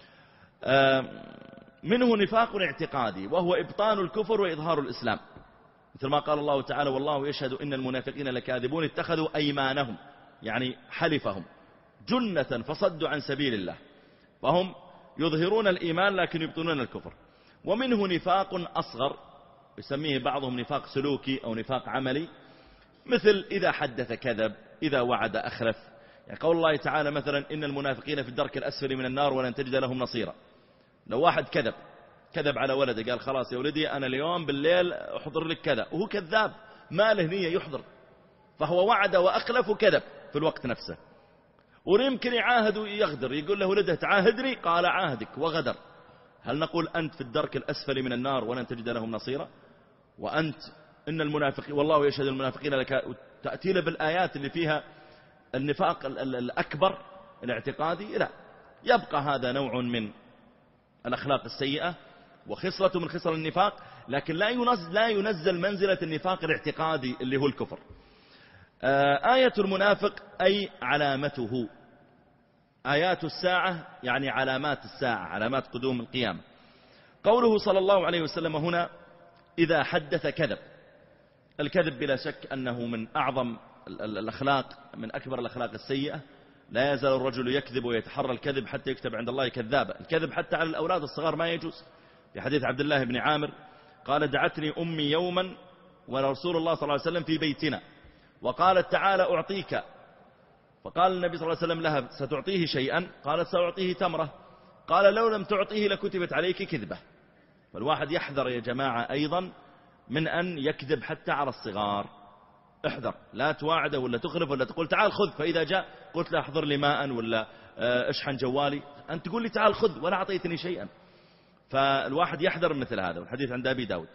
[SPEAKER 1] منه نفاق اعتقادي، وهو إبطان الكفر وإظهار الإسلام، مثل ما قال الله تعالى: والله يشهد إن المنافقين لكاذبون اتخذوا أيمانهم، يعني حلفهم، جنة فصدوا عن سبيل الله، فهم يظهرون الإيمان لكن يبطنون الكفر. ومنه نفاق أصغر يسميه بعضهم نفاق سلوكي أو نفاق عملي، مثل إذا حدث كذب، إذا وعد أخلف. يعني قول الله تعالى مثلا: إن المنافقين في الدرك الأسفل من النار ولن تجد لهم نصيرا. لو واحد كذب على ولده، قال: خلاص يا ولدي أنا اليوم بالليل أحضر لك كذا، وهو كذاب ما له نية يحضر، فهو وعد وأخلف وكذب في الوقت نفسه. ويمكن يعاهد ويغدر، يقول له ولده: تعاهدني، قال: عاهدك وغدر. هل نقول أنت في الدرك الأسفل من النار ولن تجد لهم نصيرا؟ وأنت إن المنافقين والله يشهد المنافقين لك، تأتي له بالآيات اللي فيها النفاق الأكبر الاعتقادي؟ لا، يبقى هذا نوع من الأخلاق السيئة وخصلة من خصل النفاق، لكن لا ينزل منزلة النفاق الاعتقادي اللي هو الكفر. آية المنافق أي علامته، آيات الساعة يعني علامات الساعة، علامات قدوم القيامة. قوله صلى الله عليه وسلم هنا: إذا حدث كذب، الكذب بلا شك أنه من أعظم الأخلاق، من أكبر الأخلاق السيئة. لا يزال الرجل يكذب ويتحرى الكذب حتى يكتب عند الله كذابا. الكذب حتى على الأولاد الصغار ما يجوز. في حديث عبد الله بن عامر قال: دعتني أمي يوما ورسول الله صلى الله عليه وسلم في بيتنا وقالت: تعالى أعطيك. فقال النبي صلى الله عليه وسلم لها: ستعطيه شيئا؟ قالت: سأعطيه تمرة. قال: لو لم تعطيه لكتبت عليك كذبة. فالواحد يحذر يا جماعة أيضا من أن يكذب حتى على الصغار. احذر، لا تواعده ولا تخرف ولا تقول تعال خذ، فإذا جاء قلت له احضر لي ماء ولا اشحن جوالي، أنت تقول لي تعال خذ ولا أعطيتني شيئا. فالواحد يحذر من مثل هذا. والحديث عند أبي داود.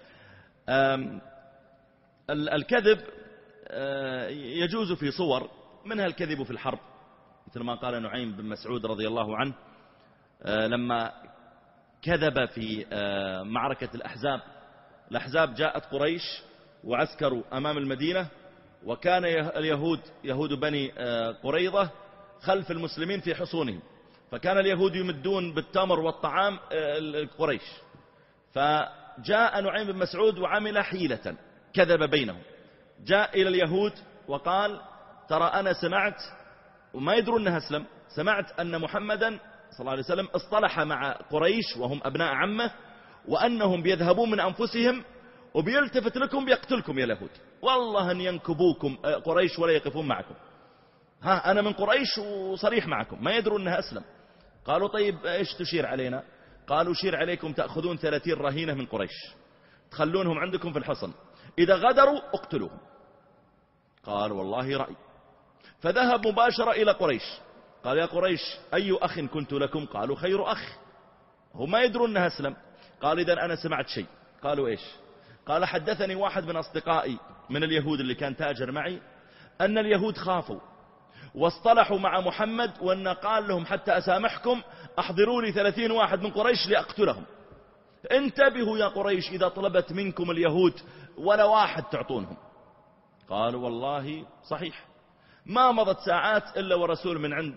[SPEAKER 1] الكذب يجوز في صور، منها الكذب في الحرب، مثل ما قال نعيم بن مسعود رضي الله عنه لما كذب في معركة الأحزاب جاءت قريش وعسكروا أمام المدينة، وكان يهود بني قريظة خلف المسلمين في حصونهم، فكان اليهود يمدون بالتمر والطعام قريش. فجاء نعيم بن مسعود وعمل حيلة، كذب بينهم، جاء إلى اليهود وقال: ترى أنا سمعت، وما يدرون أنها أسلم، سمعت أن محمدا صلى الله عليه وسلم اصطلح مع قريش وهم أبناء عمه، وأنهم بيذهبون من أنفسهم وبيلتفت لكم بيقتلكم يا اليهود، والله أن ينكبوكم قريش ولا يقفون معكم. أنا من قريش وصريح معكم، ما يدرون أنها أسلم. قالوا: طيب إيش تشير علينا؟ قالوا: شير عليكم تأخذون 30 رهينة من قريش تخلونهم عندكم في الحصن، إذا غدروا اقتلوهم. قال: والله رأي. فذهب مباشرة إلى قريش، قال: يا قريش أي أخ كنت لكم؟ قالوا: خير أخ. هم ما يدرون أنها أسلم. قال: إذن أنا سمعت شيء. قالوا: إيش؟ قال: حدثني واحد من أصدقائي من اليهود اللي كان تاجر معي أن اليهود خافوا واصطلحوا مع محمد، وأن قال لهم حتى أسامحكم أحضروا لي 30 واحد من قريش لأقتلهم. انتبهوا يا قريش إذا طلبت منكم اليهود ولا واحد تعطونهم. قالوا: والله صحيح. ما مضت ساعات إلا ورسول من عند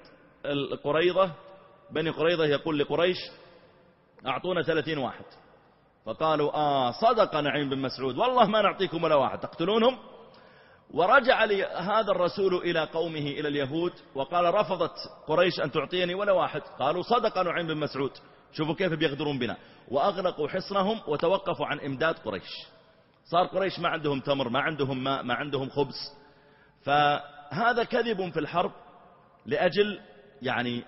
[SPEAKER 1] بني قريظة يقول لقريش: أعطونا 30 واحد. فقالوا: صدق نعيم بن مسعود، والله ما نعطيكم ولا واحد، تقتلونهم. ورجع هذا الرسول إلى قومه إلى اليهود وقال: رفضت قريش أن تعطيني ولا واحد. قالوا: صدق نعيم بن مسعود، شوفوا كيف بيغدرون بنا. وأغلقوا حصنهم وتوقفوا عن إمداد قريش. صار قريش ما عندهم تمر، ما عندهم ماء، ما عندهم خبز. فهذا كذب في الحرب لأجل يعني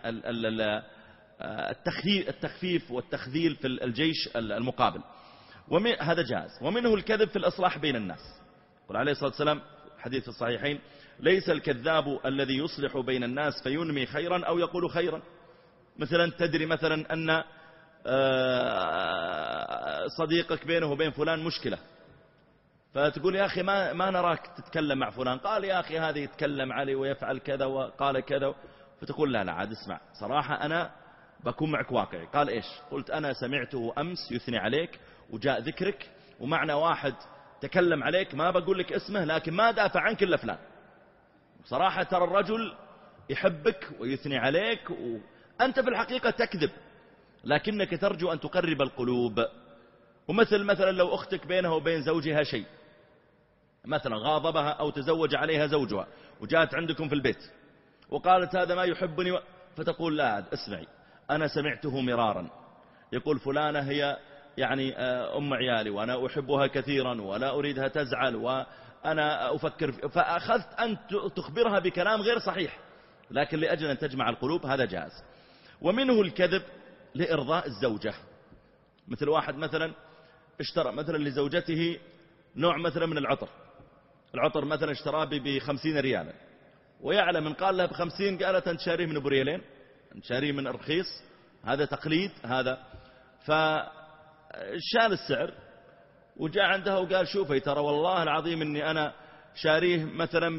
[SPEAKER 1] التخفيف والتخذيل في الجيش المقابل، هذا جائز. ومنه الكذب في الإصلاح بين الناس. قال عليه الصلاة والسلام حديث في الصحيحين: ليس الكذاب الذي يصلح بين الناس فينمي خيرا أو يقول خيرا. مثلا تدري مثلا أن صديقك بينه وبين فلان مشكلة، فتقول: يا أخي ما نراك تتكلم مع فلان. قال: يا أخي هذا يتكلم علي ويفعل كذا وقال كذا. فتقول: لا عاد اسمع، صراحة أنا بكون معك واقعي. قال: إيش؟ قلت: أنا سمعته أمس يثني عليك وجاء ذكرك، ومعنى واحد تكلم عليك، ما بقول لك اسمه لكن ما دافع عنك إلا فلان. صراحة ترى الرجل يحبك ويثني عليك، وأنت في الحقيقة تكذب لكنك ترجو أن تقرب القلوب. مثلا لو أختك بينها وبين زوجها شيء، مثلا غاضبها أو تزوج عليها زوجها وجاءت عندكم في البيت وقالت: هذا ما يحبني، فتقول: لا اسمعي، أنا سمعته مرارا يقول فلانة هي يعني أم عيالي وأنا أحبها كثيرا ولا أريدها تزعل وأنا أفكر فأخذت أن تخبرها بكلام غير صحيح، لكن لأجل أن تجمع القلوب، هذا جائز. ومنه الكذب لإرضاء الزوجة، مثل واحد مثلا اشترى مثلا لزوجته نوع مثلا من العطر مثلا اشتراه ب50 ريالا، ويعلم من قال له ب50 قالت أنت شاريه من بريالين، أنت شاريه من رخيص، هذا تقليد هذا. فشال السعر وجاء عندها وقال: شوفي ترى والله العظيم أني أنا شاريه مثلا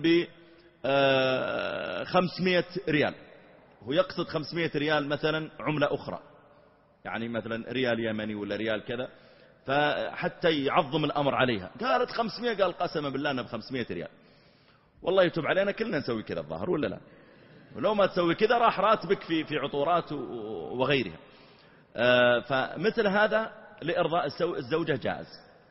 [SPEAKER 1] ب500 ريال، هو يقصد 500 ريال مثلا عملة أخرى، يعني مثلا ريال يمني ولا ريال كذا، فحتى يعظم الأمر عليها. قالت 500، قال: قسما بالله أنا ب500 ريال. والله يتوب علينا كلنا نسوي كذا الظاهر ولا لا؟ ولو ما تسوي كذا راح راتبك في عطورات وغيرها. فمثل هذا لإرضاء الزوجة جائز.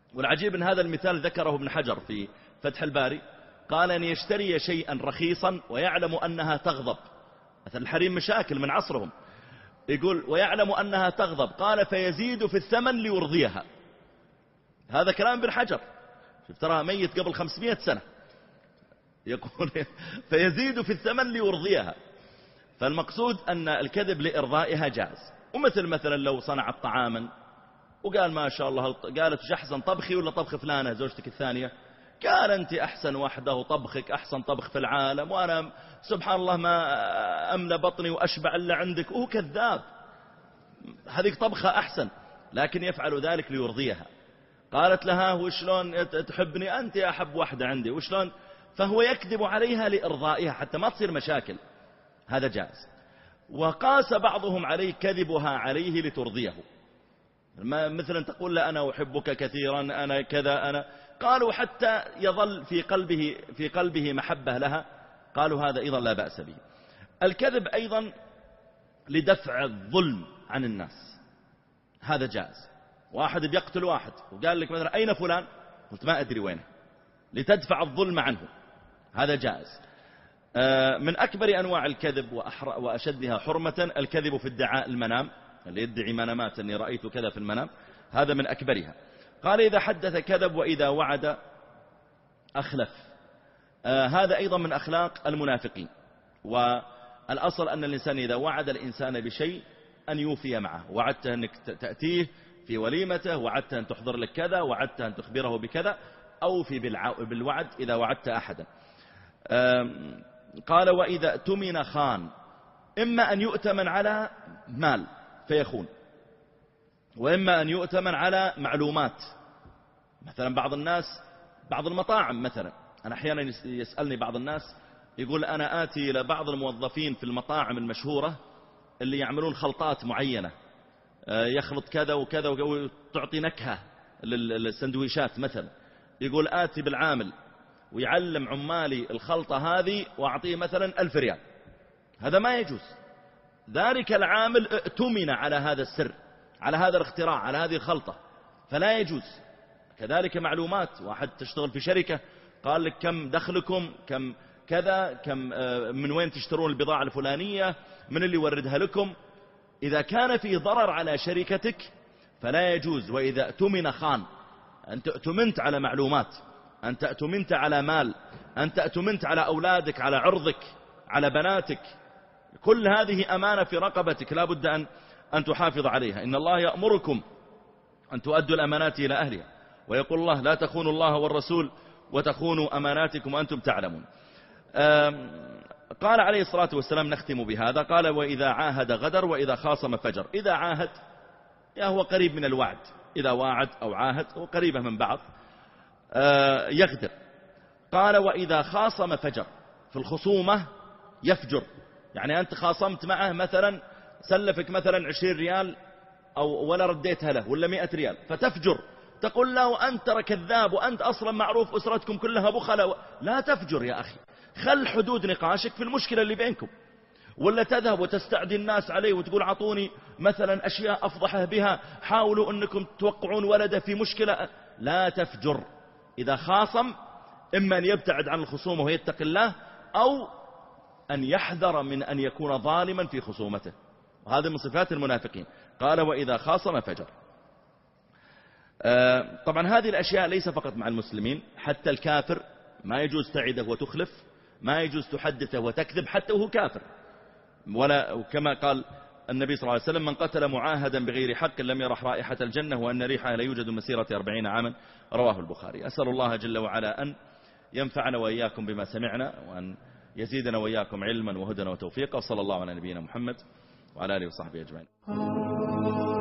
[SPEAKER 1] والعجيب أن هذا المثال ذكره ابن حجر في فتح الباري، قال أن يشتري شيئا رخيصا ويعلم أنها تغضب. مثل الحريم مشاكل من عصرهم، يقول ويعلم أنها تغضب، قال فيزيد في الثمن ليرضيها. هذا كلام ابن حجر، تراها ميت قبل 500 سنة، يقول فيزيد في الثمن ليرضيها. فالمقصود أن الكذب لإرضائها جاز. ومثل مثلا لو صنعت طعاما وقال ما شاء الله، قالت وش أحسن طبخي ولا طبخ فلانة زوجتك الثانية؟ قال أنت أحسن واحدة وطبخك أحسن طبخ في العالم، وأنا سبحان الله ما أملى بطني وأشبع إلا عندك. وهو كذاب، هذه طبخة أحسن، لكن يفعل ذلك ليرضيها. قالت لها وشلون تحبني؟ أنت أحب واحدة عندي، وشلون؟ فهو يكذب عليها لإرضائها حتى ما تصير مشاكل، هذا جائز. وقاس بعضهم عليه كذبها عليه لترضيه، مثلا تقول له أنا أحبك كثيرا، أنا كذا، أنا، قالوا حتى يظل في قلبه محبة لها، قالوا هذا أيضا لا بأس به. الكذب أيضا لدفع الظلم عن الناس، هذا جائز. واحد بيقتل واحد وقال لك مثلا أين فلان؟ قلت ما أدري وينه، لتدفع الظلم عنه، هذا جائز. من أكبر أنواع الكذب وأشدها حرمة الكذب في ادعاء المنام، اللي يدعي منامات أني رأيت كذا في المنام، هذا من أكبرها. قال إذا حدث كذب وإذا وعد أخلف، هذا أيضا من أخلاق المنافقين. والأصل أن الإنسان إذا وعد الإنسان بشيء أن يوفي معه. وعدت أنك تأتيه في وليمته، وعدت أن تحضر لك كذا، وعدت أن تخبره بكذا، أوفي بالوعد إذا وعدت أحدا. قال وإذا اؤتمن خان، إما أن يؤتمن على مال فيخون، وإما أن يؤتمن على معلومات. مثلا بعض الناس، بعض المطاعم مثلا، أنا أحيانا يسألني بعض الناس يقول أنا آتي إلى بعض الموظفين في المطاعم المشهورة اللي يعملون خلطات معينة، يخلط كذا وكذا وتعطي نكهة للسندويشات مثلا، يقول آتي بالعامل ويعلم عمالي الخلطة هذه وأعطيه مثلا 1000 ريال. هذا ما يجوز. ذلك العامل اؤتمن على هذا السر، على هذا الاختراع، على هذه الخلطة، فلا يجوز. كذلك معلومات، واحد تشتغل في شركة قال لك كم دخلكم، كم كذا، كم من وين تشترون البضاعة الفلانية، من اللي يوردها لكم. إذا كان فيه ضرر على شركتك فلا يجوز. وإذا اؤتمن خان، أنت اؤتمنت على معلومات، أنت اؤتمنت على مال، أنت اؤتمنت على أولادك، على عرضك، على بناتك، كل هذه أمانة في رقبتك لا بد أن تحافظ عليها. إن الله يأمركم أن تؤدوا الأمانات إلى أهلها، ويقول الله لا تخونوا الله والرسول وتخونوا أماناتكم وأنتم تعلمون. قال عليه الصلاة والسلام، نختم بهذا، قال وإذا عاهد غدر وإذا خاصم فجر. إذا عاهد هو قريب من الوعد، إذا واعد أو عاهد هو قريبة من بعض، يغدر. قال وإذا خاصم فجر، في الخصومة يفجر، يعني أنت خاصمت معه مثلا سلفك مثلا 20 ريال ولا رديتها له، ولا 100 ريال، فتفجر تقول له أنت كذاب وأنت أصلا معروف أسرتكم كلها بخلة. لا تفجر يا أخي، خل حدود نقاشك في المشكلة اللي بينكم، ولا تذهب وتستعدي الناس عليه وتقول عطوني مثلا أشياء أفضحه بها، حاولوا أنكم توقعون ولده في مشكلة. لا تفجر. إذا خاصم إما أن يبتعد عن الخصومة ويتقي الله، أو أن يحذر من أن يكون ظالما في خصومته، وهذا من صفات المنافقين. قال وإذا خاصم فجر. طبعا هذه الأشياء ليس فقط مع المسلمين، حتى الكافر ما يجوز تعده وتخلف، ما يجوز تحدثه وتكذب حتى وهو كافر. وكما قال النبي صلى الله عليه وسلم من قتل معاهدا بغير حق لم يرح رائحة الجنة وأن ريحها لا يوجد مسيرة 40 عاما، رواه البخاري. أسأل الله جل وعلا أن ينفعنا وإياكم بما سمعنا، وأن يزيدنا وإياكم علما وهدى وتوفيقا. وصلى الله على نبينا محمد وعلى آله وصحبه أجمعين.